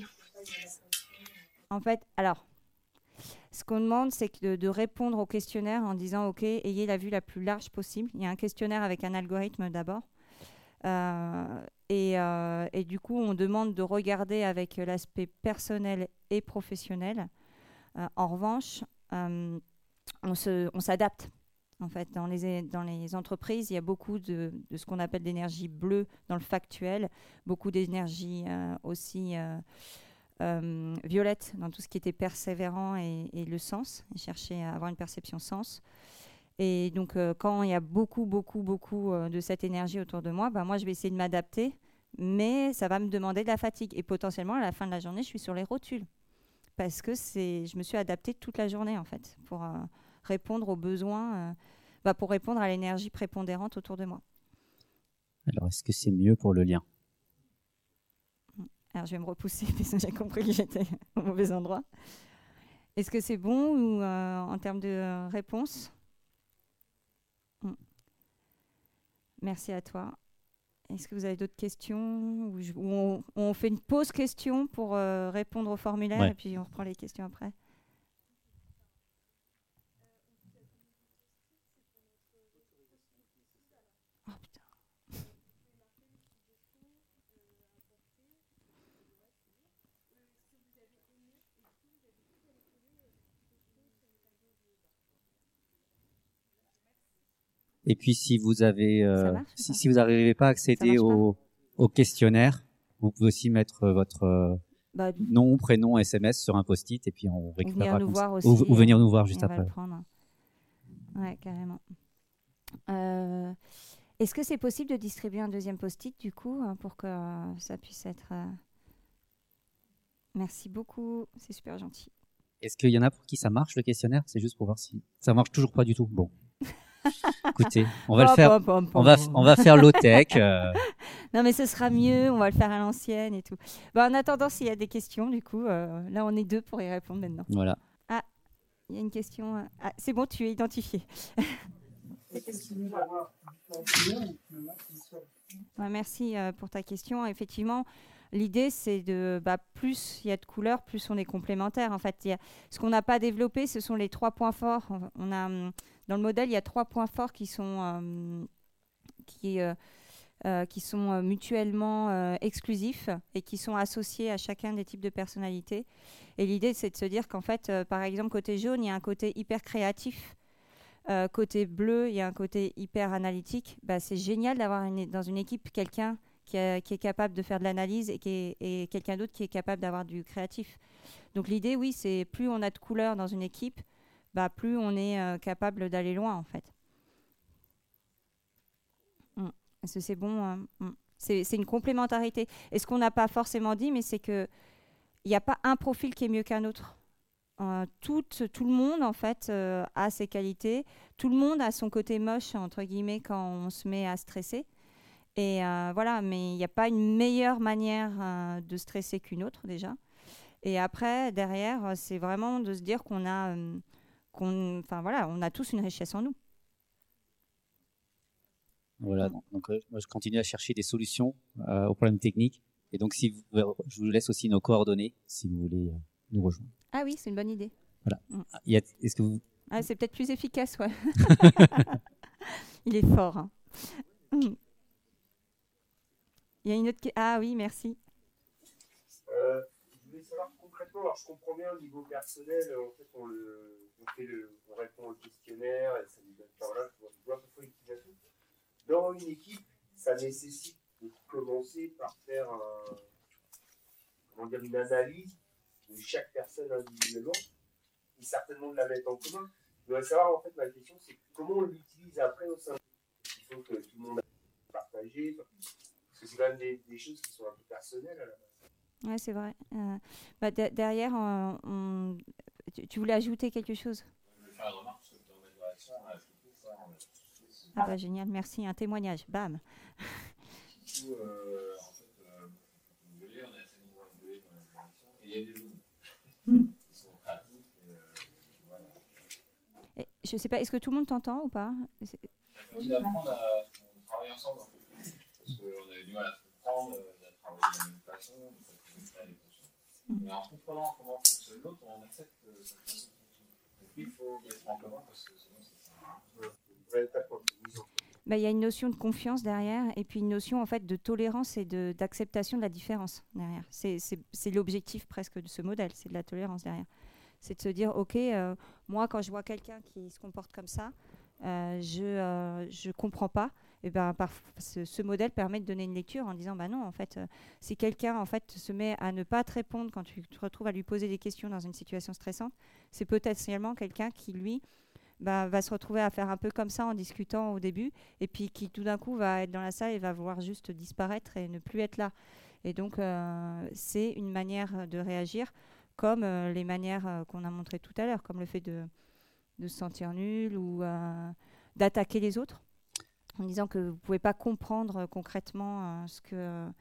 En fait, alors, ce qu'on demande, c'est que de, de répondre au questionnaire en disant, OK, ayez la vue la plus large possible. Il y a un questionnaire avec un algorithme d'abord. Euh, et, euh, et du coup, on demande de regarder avec l'aspect personnel et professionnel. Euh, en revanche, euh, on, se, on s'adapte. En fait, dans les, dans les entreprises, il y a beaucoup de, de ce qu'on appelle d'énergie bleue dans le factuel, beaucoup d'énergie euh, aussi euh, euh, violette dans tout ce qui était persévérant et, et le sens, et chercher à avoir une perception sens. Et donc, euh, quand il y a beaucoup, beaucoup, beaucoup euh, de cette énergie autour de moi, bah, moi, je vais essayer de m'adapter, mais ça va me demander de la fatigue. Et potentiellement, à la fin de la journée, je suis sur les rotules. Parce que c'est, je me suis adaptée toute la journée, en fait, pour euh, répondre aux besoins, euh, bah, pour répondre à l'énergie prépondérante autour de moi. Alors, est-ce que c'est mieux pour le lien? Alors, je vais me repousser parce que j'ai compris que j'étais au mauvais endroit. Est-ce que c'est bon ou euh, en termes de euh, réponse? mm. Merci à toi. Est-ce que vous avez d'autres questions ou, je, ou on, on fait une pause question pour euh, répondre au formulaire Ouais. et puis on reprend les questions après? Oh putain. Et puis, si vous avez, euh, Ça marche ou si, pas si vous n'arrivez pas à Ça accéder marche pas au, au questionnaire, vous pouvez aussi mettre euh, votre euh, Bah, nom, prénom, S M S sur un post-it et puis on ou venir récupérera nous comme voir ça. aussi. Ou, ou venir et- nous voir et juste on va après. le prendre. Ouais, carrément. Euh, Est-ce que c'est possible de distribuer un deuxième post-it du coup hein, pour que euh, ça puisse être. euh, Merci beaucoup, c'est super gentil. Est-ce qu'il y en a pour qui ça marche le questionnaire? C'est juste pour voir si ça marche toujours pas du tout. Bon, écoutez, on va le faire. Pom, pom, On va, pom. on va faire low tech. euh, Non mais ce sera mieux, on va le faire à l'ancienne et tout. Bon, en attendant, s'il y a des questions, du coup, euh, là on est deux pour y répondre maintenant. voilà. Il y a une question. euh, Ah, c'est bon, tu es identifié. Ouais, merci euh, pour ta question. Effectivement, l'idée c'est de bah, plus il y a de couleurs, plus on est complémentaires. En fait, il y a, ce qu'on n'a pas développé, ce sont les trois points forts. On- On a hum, dans le modèle, il y a trois points forts qui sont euh, qui euh, euh, qui sont euh, mutuellement euh, exclusifs et qui sont associés à chacun des types de personnalités. Et l'idée, c'est de se dire qu'en fait, euh, par exemple, côté jaune, il y a un côté hyper créatif. Euh, côté bleu, il y a un côté hyper analytique. Bah, c'est génial d'avoir une, dans une équipe quelqu'un qui, a- qui est capable de faire de l'analyse et, qui est- et quelqu'un d'autre qui est capable d'avoir du créatif. Donc l'idée, oui, c'est plus on a de couleurs dans une équipe, bah, plus on est euh, capable d'aller loin, en fait. Mm. Est-ce que c'est bon hein Mm. C'est c'est une complémentarité. Et ce qu'on n'a pas forcément dit, mais c'est que il n'y a pas un profil qui est mieux qu'un autre. Euh, tout, tout le monde, en fait, euh, a ses qualités. Tout le monde a son côté moche, entre guillemets, quand on se met à stresser. Et euh, voilà, mais il n'y a pas une meilleure manière euh, de stresser qu'une autre, déjà. Et après, derrière, euh, c'est vraiment de se dire qu'on a, euh, qu'on, enfin voilà, on a tous une richesse en nous. Voilà. Donc, donc, euh, moi, je continue à chercher des solutions euh, aux problèmes techniques. Et donc, si vous, je vous laisse aussi nos coordonnées si vous voulez euh, nous rejoindre. Ah oui, c'est une bonne idée. Voilà. Mm. Ah, il y a- Est-ce que vous Ah, c'est peut-être plus efficace, ouais. Il est fort. Hein. Mm. Il y a une autre. que- Ah oui, merci. Euh, je voulais savoir concrètement, alors je comprends bien au niveau personnel, en fait on, le, on, fait le, on répond au questionnaire et ça nous donne, enfin voilà, je vois, je vois à peu près l'utilisation. Dans une équipe, ça nécessite de commencer par faire un, comment dire, une analyse de chaque personne individuellement et certainement de la mettre en commun. Je voudrais savoir, en fait, ma question, c'est comment on l'utilise après au sein de l'équipe. Il faut que tout le monde partage, parce que c'est quand même des, des choses qui sont un peu personnelles à la base. Ouais, c'est vrai. Euh, bah, de- derrière, on, on- tu, tu voulais ajouter quelque chose? Je vais faire une remarque parce que dans ma direction, on a ajouté ça. On a... Ah bah génial, merci. Un témoignage, bam. Du coup, euh, en fait, euh, vous voyez, on a assez nombreux à voler dans la direction et il y a des jaunes qui sont créatifs. Et, euh, voilà. Et je sais pas, est-ce que tout le monde t'entend ou pas? C'est- On a d'apprendre à on travaille ensemble un peu plus parce qu'on avait du mal à se comprendre, à travailler de la même façon, donc on peut faire des fonctions. Mais en comprenant comment fonctionne l'autre, on accepte que ça fonctionne. Donc il faut mettre en commun parce que sinon c'est ça. bah, il y a une notion de confiance derrière et puis une notion en fait de tolérance et de, d'acceptation de la différence derrière. C'est, c'est, c'est l'objectif presque de ce modèle, c'est de la tolérance derrière. C'est de se dire, ok, euh, moi quand je vois quelqu'un qui se comporte comme ça, euh, je euh, je comprends pas. Et ben par, ce, ce modèle permet de donner une lecture en disant, bah non, en fait, euh, si quelqu'un en fait se met à ne pas te répondre quand tu te retrouves à lui poser des questions dans une situation stressante, c'est potentiellement quelqu'un qui lui bah, va se retrouver à faire un peu comme ça en discutant au début et puis qui tout d'un coup va être dans la salle et va vouloir juste disparaître et ne plus être là. Et donc euh, c'est une manière de réagir comme euh, les manières euh, qu'on a montrées tout à l'heure, comme le fait de, de se sentir nul ou euh, d'attaquer les autres en disant que vous ne pouvez pas comprendre euh, concrètement euh, ce, que,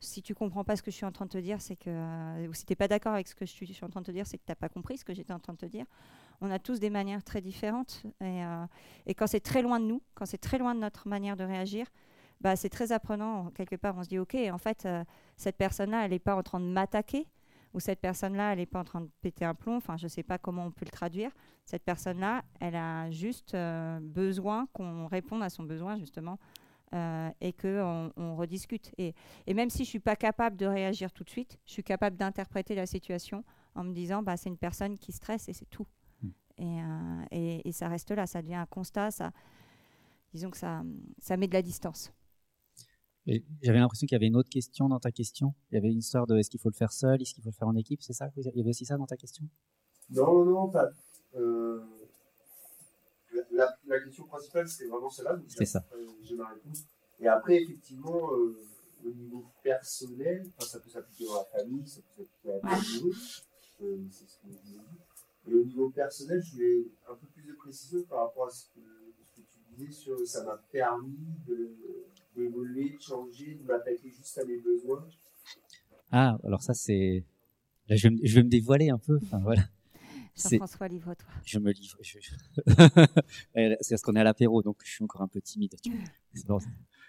si tu comprends pas ce que je suis en train de te dire, c'est que, euh, ou si tu n'es pas d'accord avec ce que je suis, je suis en train de te dire, c'est que tu n'as pas compris ce que j'étais en train de te dire. On a tous des manières très différentes. Et, euh, et quand c'est très loin de nous, quand c'est très loin de notre manière de réagir, bah, c'est très apprenant. Quelque part, on se dit, OK, en fait, euh, cette personne-là, elle n'est pas en train de m'attaquer, ou cette personne-là, elle n'est pas en train de péter un plomb. Enfin, je ne sais pas comment on peut le traduire. Cette personne-là, elle a juste euh, besoin qu'on réponde à son besoin, justement, euh, et qu'on on rediscute. Et, et même si je ne suis pas capable de réagir tout de suite, je suis capable d'interpréter la situation en me disant, bah, c'est une personne qui stresse et c'est tout. Mmh. Et, euh, et, et ça reste là, ça devient un constat, ça, disons que ça, ça met de la distance. Et j'avais l'impression qu'il y avait une autre question dans ta question. Il y avait une histoire de est-ce qu'il faut le faire seul, est-ce qu'il faut le faire en équipe, c'est ça? Il y avait aussi ça dans ta question? Non, non, pas. Euh, la, la, la question principale, c'était vraiment celle-là. Donc c'est ça. Euh, j'ai ma réponse. Et après, effectivement, euh, au niveau personnel, ça peut s'appliquer dans la famille, ça peut s'appliquer à la famille, euh, c'est ce que je disais. Et au niveau personnel, je voulais un peu plus de précision par rapport à ce que, ce que tu disais sur ça m'a permis de. d'évoluer, de changer, de m'attaquer juste à mes besoins. Ah, alors ça c'est... Là, je, vais me, je vais me dévoiler un peu. Enfin, voilà. Jean-François, livre-toi. Je me livre. Je... c'est parce qu'on est à l'apéro, donc je suis encore un peu timide. C'est bon.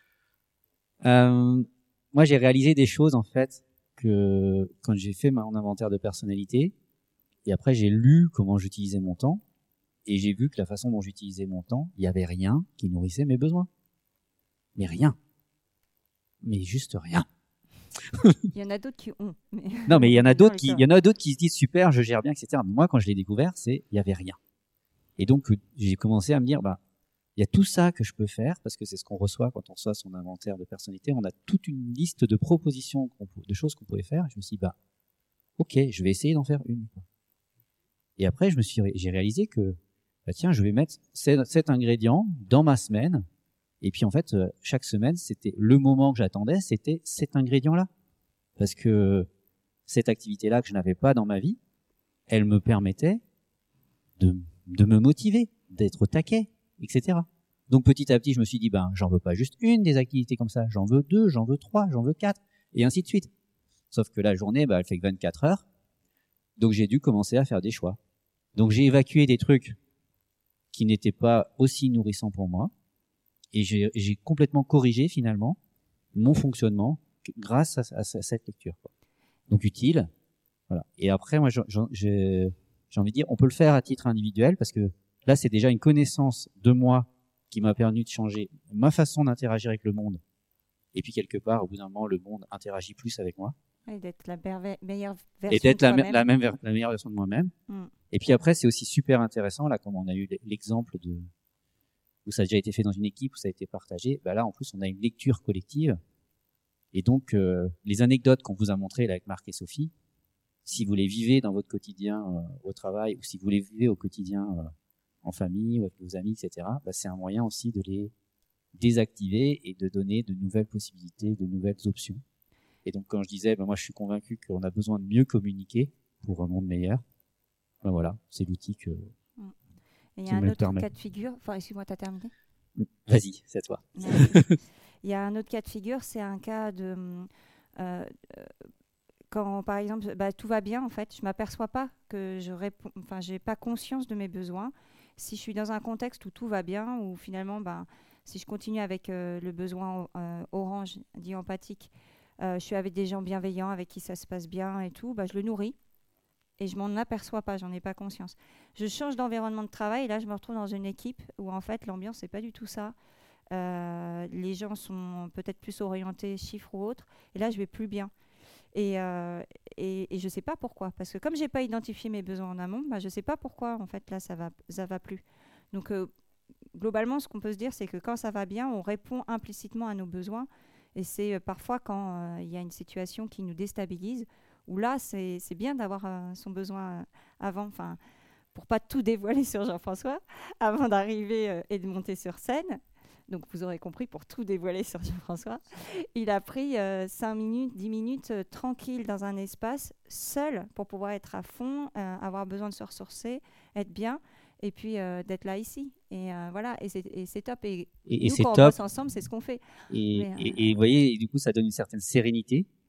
euh, moi, j'ai réalisé des choses, en fait, que quand j'ai fait mon inventaire de personnalité, et après j'ai lu comment j'utilisais mon temps, et j'ai vu que la façon dont j'utilisais mon temps, il n'y avait rien qui nourrissait mes besoins. Mais rien. Mais juste rien. Il y en a d'autres qui ont. Mais... Non, mais il y en a d'autres qui, il y en a d'autres qui se disent super, je gère bien, et cetera. Mais moi, quand je l'ai découvert, c'est, il y avait rien. Et donc, j'ai commencé à me dire, bah, il y a tout ça que je peux faire, parce que c'est ce qu'on reçoit quand on reçoit son inventaire de personnalité. On a toute une liste de propositions, de choses qu'on pouvait faire. Je me suis dit, bah, ok, je vais essayer d'en faire une. Et après, je me suis, j'ai réalisé que, bah, tiens, je vais mettre cet, cet ingrédient dans ma semaine. Et puis en fait, euh, chaque semaine, c'était le moment que j'attendais, c'était cet ingrédient-là. Parce que cette activité-là que je n'avais pas dans ma vie, elle me permettait de, de me motiver, d'être au taquet, et cetera. Donc petit à petit, je me suis dit, ben, j'en veux pas juste une des activités comme ça, j'en veux deux, j'en veux trois, j'en veux quatre, et ainsi de suite. Sauf que la journée, ben, elle fait que vingt-quatre heures. Donc j'ai dû commencer à faire des choix. Donc j'ai évacué des trucs qui n'étaient pas aussi nourrissants pour moi. Et j'ai, j'ai complètement corrigé finalement mon fonctionnement grâce à, à, à cette lecture, quoi. Donc utile, voilà. Et après, moi, j'ai, j'ai, j'ai envie de dire, on peut le faire à titre individuel parce que là, c'est déjà une connaissance de moi qui m'a permis de changer ma façon d'interagir avec le monde. Et puis quelque part, au bout d'un moment, le monde interagit plus avec moi. Et d'être la ber- meilleure version et d'être de la, toi-même. la même la meilleure version de moi-même. Mm. Et puis après, c'est aussi super intéressant là, comme on a eu l'exemple de où ça a déjà été fait dans une équipe, où ça a été partagé, bah là, en plus, on a une lecture collective. Et donc, euh, les anecdotes qu'on vous a montrées là, avec Marc et Sophie, si vous les vivez dans votre quotidien euh, au travail, ou si vous les vivez au quotidien euh, en famille, ou avec vos amis, et cetera, bah, c'est un moyen aussi de les désactiver et de donner de nouvelles possibilités, de nouvelles options. Et donc, quand je disais, bah, moi, je suis convaincu qu'on a besoin de mieux communiquer pour un monde meilleur, bah, voilà, c'est l'outil que... Il y a un autre cas de figure. Enfin, excuse-moi, tu as terminé ? Vas-y, c'est à toi. Il y a un autre cas de figure, c'est un cas de. Euh, quand, par exemple, bah, tout va bien, en fait, je ne m'aperçois pas que je réponds. Enfin, je n'ai pas conscience de mes besoins. Si je suis dans un contexte où tout va bien, où finalement, bah, si je continue avec euh, le besoin euh, orange, dit empathique, euh, je suis avec des gens bienveillants, avec qui ça se passe bien et tout, bah, je le nourris. Et je m'en aperçois pas, j'en ai pas conscience. Je change d'environnement de travail et là, je me retrouve dans une équipe où en fait, l'ambiance, c'est pas du tout ça. Euh, les gens sont peut-être plus orientés chiffres ou autres. Et là, je vais plus bien. Et, euh, et, et je sais pas pourquoi. Parce que comme j'ai pas identifié mes besoins en amont, bah, je sais pas pourquoi en fait là, ça va, ça va plus. Donc, euh, globalement, ce qu'on peut se dire, c'est que quand ça va bien, on répond implicitement à nos besoins. Et c'est euh, parfois quand il euh, y a une situation qui nous déstabilise, où là, c'est, c'est bien d'avoir euh, son besoin euh, avant, enfin, pour pas tout dévoiler sur Jean-François, avant d'arriver euh, et de monter sur scène. Donc, vous aurez compris, pour tout dévoiler sur Jean-François, il a pris euh, cinq minutes, dix minutes, euh, tranquille dans un espace, seul, pour pouvoir être à fond, euh, avoir besoin de se ressourcer, être bien, et puis euh, d'être là ici. Et euh, voilà, et c'est, et c'est top. Et, et, nous, et c'est quand top. on bosse ensemble, c'est ce qu'on fait. Et, Mais, euh... et, et vous voyez, et du coup, ça donne une certaine sérénité.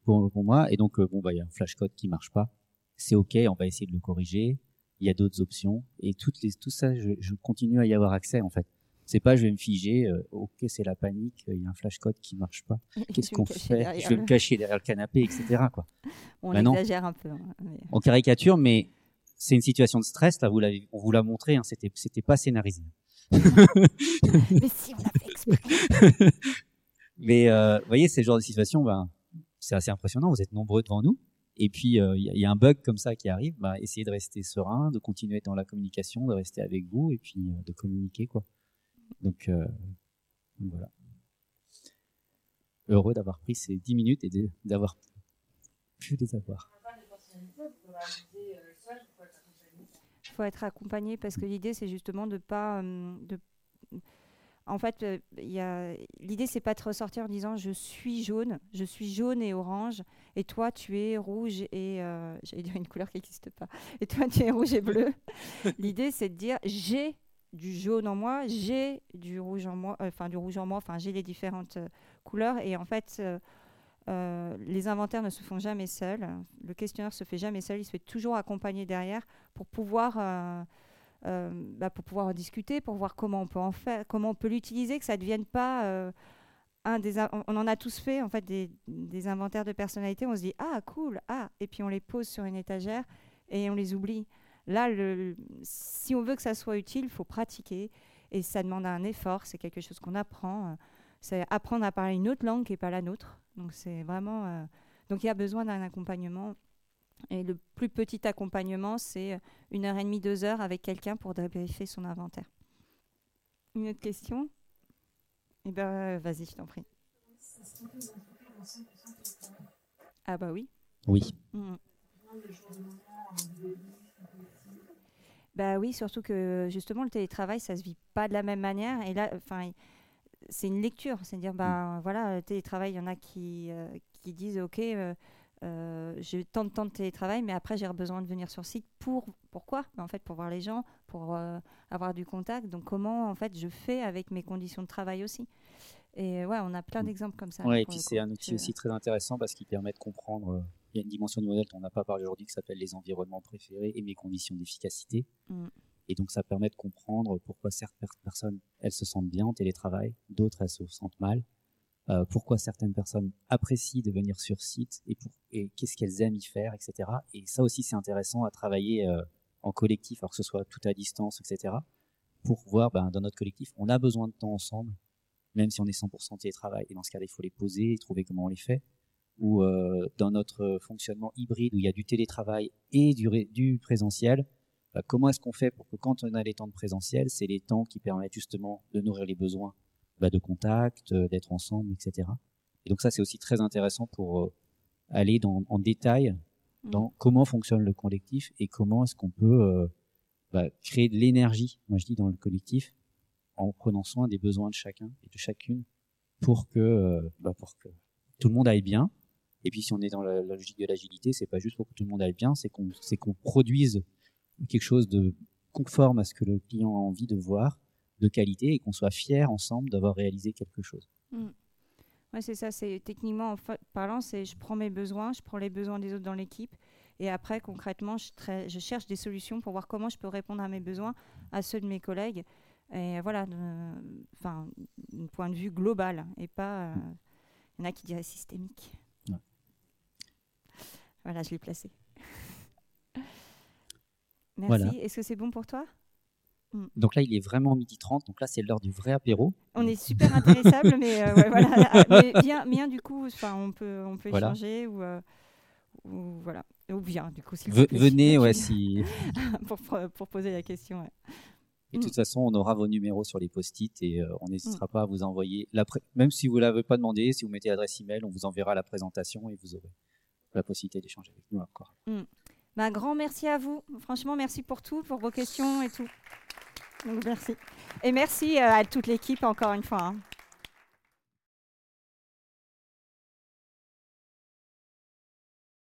pour, pour moi. Et donc, euh, bon, bah, il y a un flashcode qui marche pas. C'est OK, on va essayer de le corriger. Il y a d'autres options. Et toutes les, tout ça, je, je continue à y avoir accès, en fait. C'est pas, je vais me figer, euh, OK, c'est la panique, il y a un flashcode qui marche pas. Qu'est-ce qu'on fait? Je vais me cacher derrière le canapé, et cetera, quoi. On bah exagère un peu. Hein, mais... On caricature, mais c'est une situation de stress, là, vous l'avez, on vous l'a montré, hein, c'était, c'était pas scénarisé. Mais si, on l'a fait exprès. Mais, euh, vous voyez, c'est le genre de situation, ben, c'est assez impressionnant, vous êtes nombreux devant nous. Et puis, il euh, y, y a un bug comme ça qui arrive, bah, essayez de rester serein, de continuer dans la communication, de rester avec vous, et puis euh, de communiquer, quoi. Donc, euh, donc voilà. Heureux d'avoir pris ces dix minutes et de, d'avoir pu les avoir. Il faut être accompagné parce que l'idée c'est justement de pas euh, de en fait euh, y a l'idée c'est pas de ressortir en disant je suis jaune je suis jaune et orange et toi tu es rouge et euh, j'allais dire une couleur qui n'existe pas et toi tu es rouge et bleu. L'idée c'est de dire j'ai du jaune en moi, j'ai du rouge en moi, enfin euh, du rouge en moi, enfin j'ai les différentes euh, couleurs et en fait euh, euh, les inventaires ne se font jamais seuls, le questionnaire se fait jamais seul, il se fait toujours accompagner derrière pour pouvoir euh, euh, bah, pour pouvoir en discuter, pour voir comment on peut en faire, comment on peut l'utiliser, que ça ne devienne pas euh, un des in- on en a tous fait en fait des, des inventaires de personnalité, on se dit ah cool, ah et puis on les pose sur une étagère et on les oublie. Là, le, si on veut que ça soit utile, il faut pratiquer et ça demande un effort. C'est quelque chose qu'on apprend. C'est apprendre à parler une autre langue qui n'est pas la nôtre. Donc, c'est vraiment. Euh, donc, il y a besoin d'un accompagnement. Et le plus petit accompagnement, c'est une heure et demie, deux heures avec quelqu'un pour débriefer son inventaire. Une autre question ? Eh bien, vas-y, je t'en prie. Ah, bah oui. Oui. Mmh. Bah oui, surtout que justement le télétravail, ça se vit pas de la même manière. Et là, enfin, c'est une lecture, c'est à dire, bah voilà, le télétravail, il y en a qui euh, qui disent, ok, euh, euh, j'ai tant de temps de télétravail, mais après j'ai besoin de venir sur site pour pourquoi ? En fait, pour voir les gens, pour euh, avoir du contact. Donc comment en fait je fais avec mes conditions de travail aussi. Et ouais, on a plein d'exemples comme ça. Ouais, et puis c'est un outil je... aussi très intéressant parce qu'il permet de comprendre. Euh, il y a une dimension de modèle dont on n'a pas parlé aujourd'hui qui s'appelle les environnements préférés et mes conditions d'efficacité. Mm. Et donc ça permet de comprendre pourquoi certaines personnes elles se sentent bien en télétravail, d'autres elles se sentent mal. Euh, pourquoi certaines personnes apprécient de venir sur site et, pour, et qu'est-ce qu'elles aiment y faire, et cetera. Et ça aussi c'est intéressant à travailler euh, en collectif, alors que ce soit tout à distance, et cetera. Pour voir, ben, dans notre collectif, on a besoin de temps ensemble, même si on est cent pour cent télétravail. Et dans ce cas-là, il faut les poser et trouver comment on les fait. Ou euh, dans notre fonctionnement hybride où il y a du télétravail et du, ré, du présentiel, bah, comment est-ce qu'on fait pour que quand on a les temps de présentiel, c'est les temps qui permettent justement de nourrir les besoins bah, de contact, euh, d'être ensemble, et cetera. Et donc ça, c'est aussi très intéressant pour euh, aller dans, en détail dans mmh. comment fonctionne le collectif et comment est-ce qu'on peut euh, bah, créer de l'énergie, moi je dis, dans le collectif, en prenant soin des besoins de chacun et de chacune pour que, euh, bah, pour que tout le monde aille bien. Et puis, si on est dans la, la logique de l'agilité, c'est pas juste pour que tout le monde aille bien, c'est qu'on, c'est qu'on produise quelque chose de conforme à ce que le client a envie de voir, de qualité, et qu'on soit fiers ensemble d'avoir réalisé quelque chose. Mmh. Ouais, c'est ça. C'est techniquement en fait, parlant, c'est je prends mes besoins, je prends les besoins des autres dans l'équipe, et après concrètement, je, tra- je cherche des solutions pour voir comment je peux répondre à mes besoins, à ceux de mes collègues. Et voilà, enfin, euh, d'un point de vue global, et pas. Euh, il y en a qui diraient systémique. Ouais. Voilà, je l'ai placé. Merci. Voilà. Est-ce que c'est bon pour toi ? Donc là, il est vraiment midi trente, donc là, c'est l'heure du vrai apéro. On est super intéressable, mais, euh, ouais, voilà. mais bien, bien, du coup, on peut, on peut voilà. échanger ou, euh, ou, voilà. ou bien, du coup, s'il vous plaît. Venez, ouais, si... pour, pour poser la question, ouais. Et de toute façon, on aura vos numéros sur les post-it et euh, on n'hésitera mm. pas à vous envoyer, la pré- même si vous ne l'avez pas demandé, si vous mettez l'adresse email, on vous enverra la présentation et vous aurez la possibilité d'échanger avec nous encore. Mm. Bah, un grand merci à vous. Franchement, merci pour tout, pour vos questions et tout. Donc, merci. Et merci à toute l'équipe encore une fois. Hein.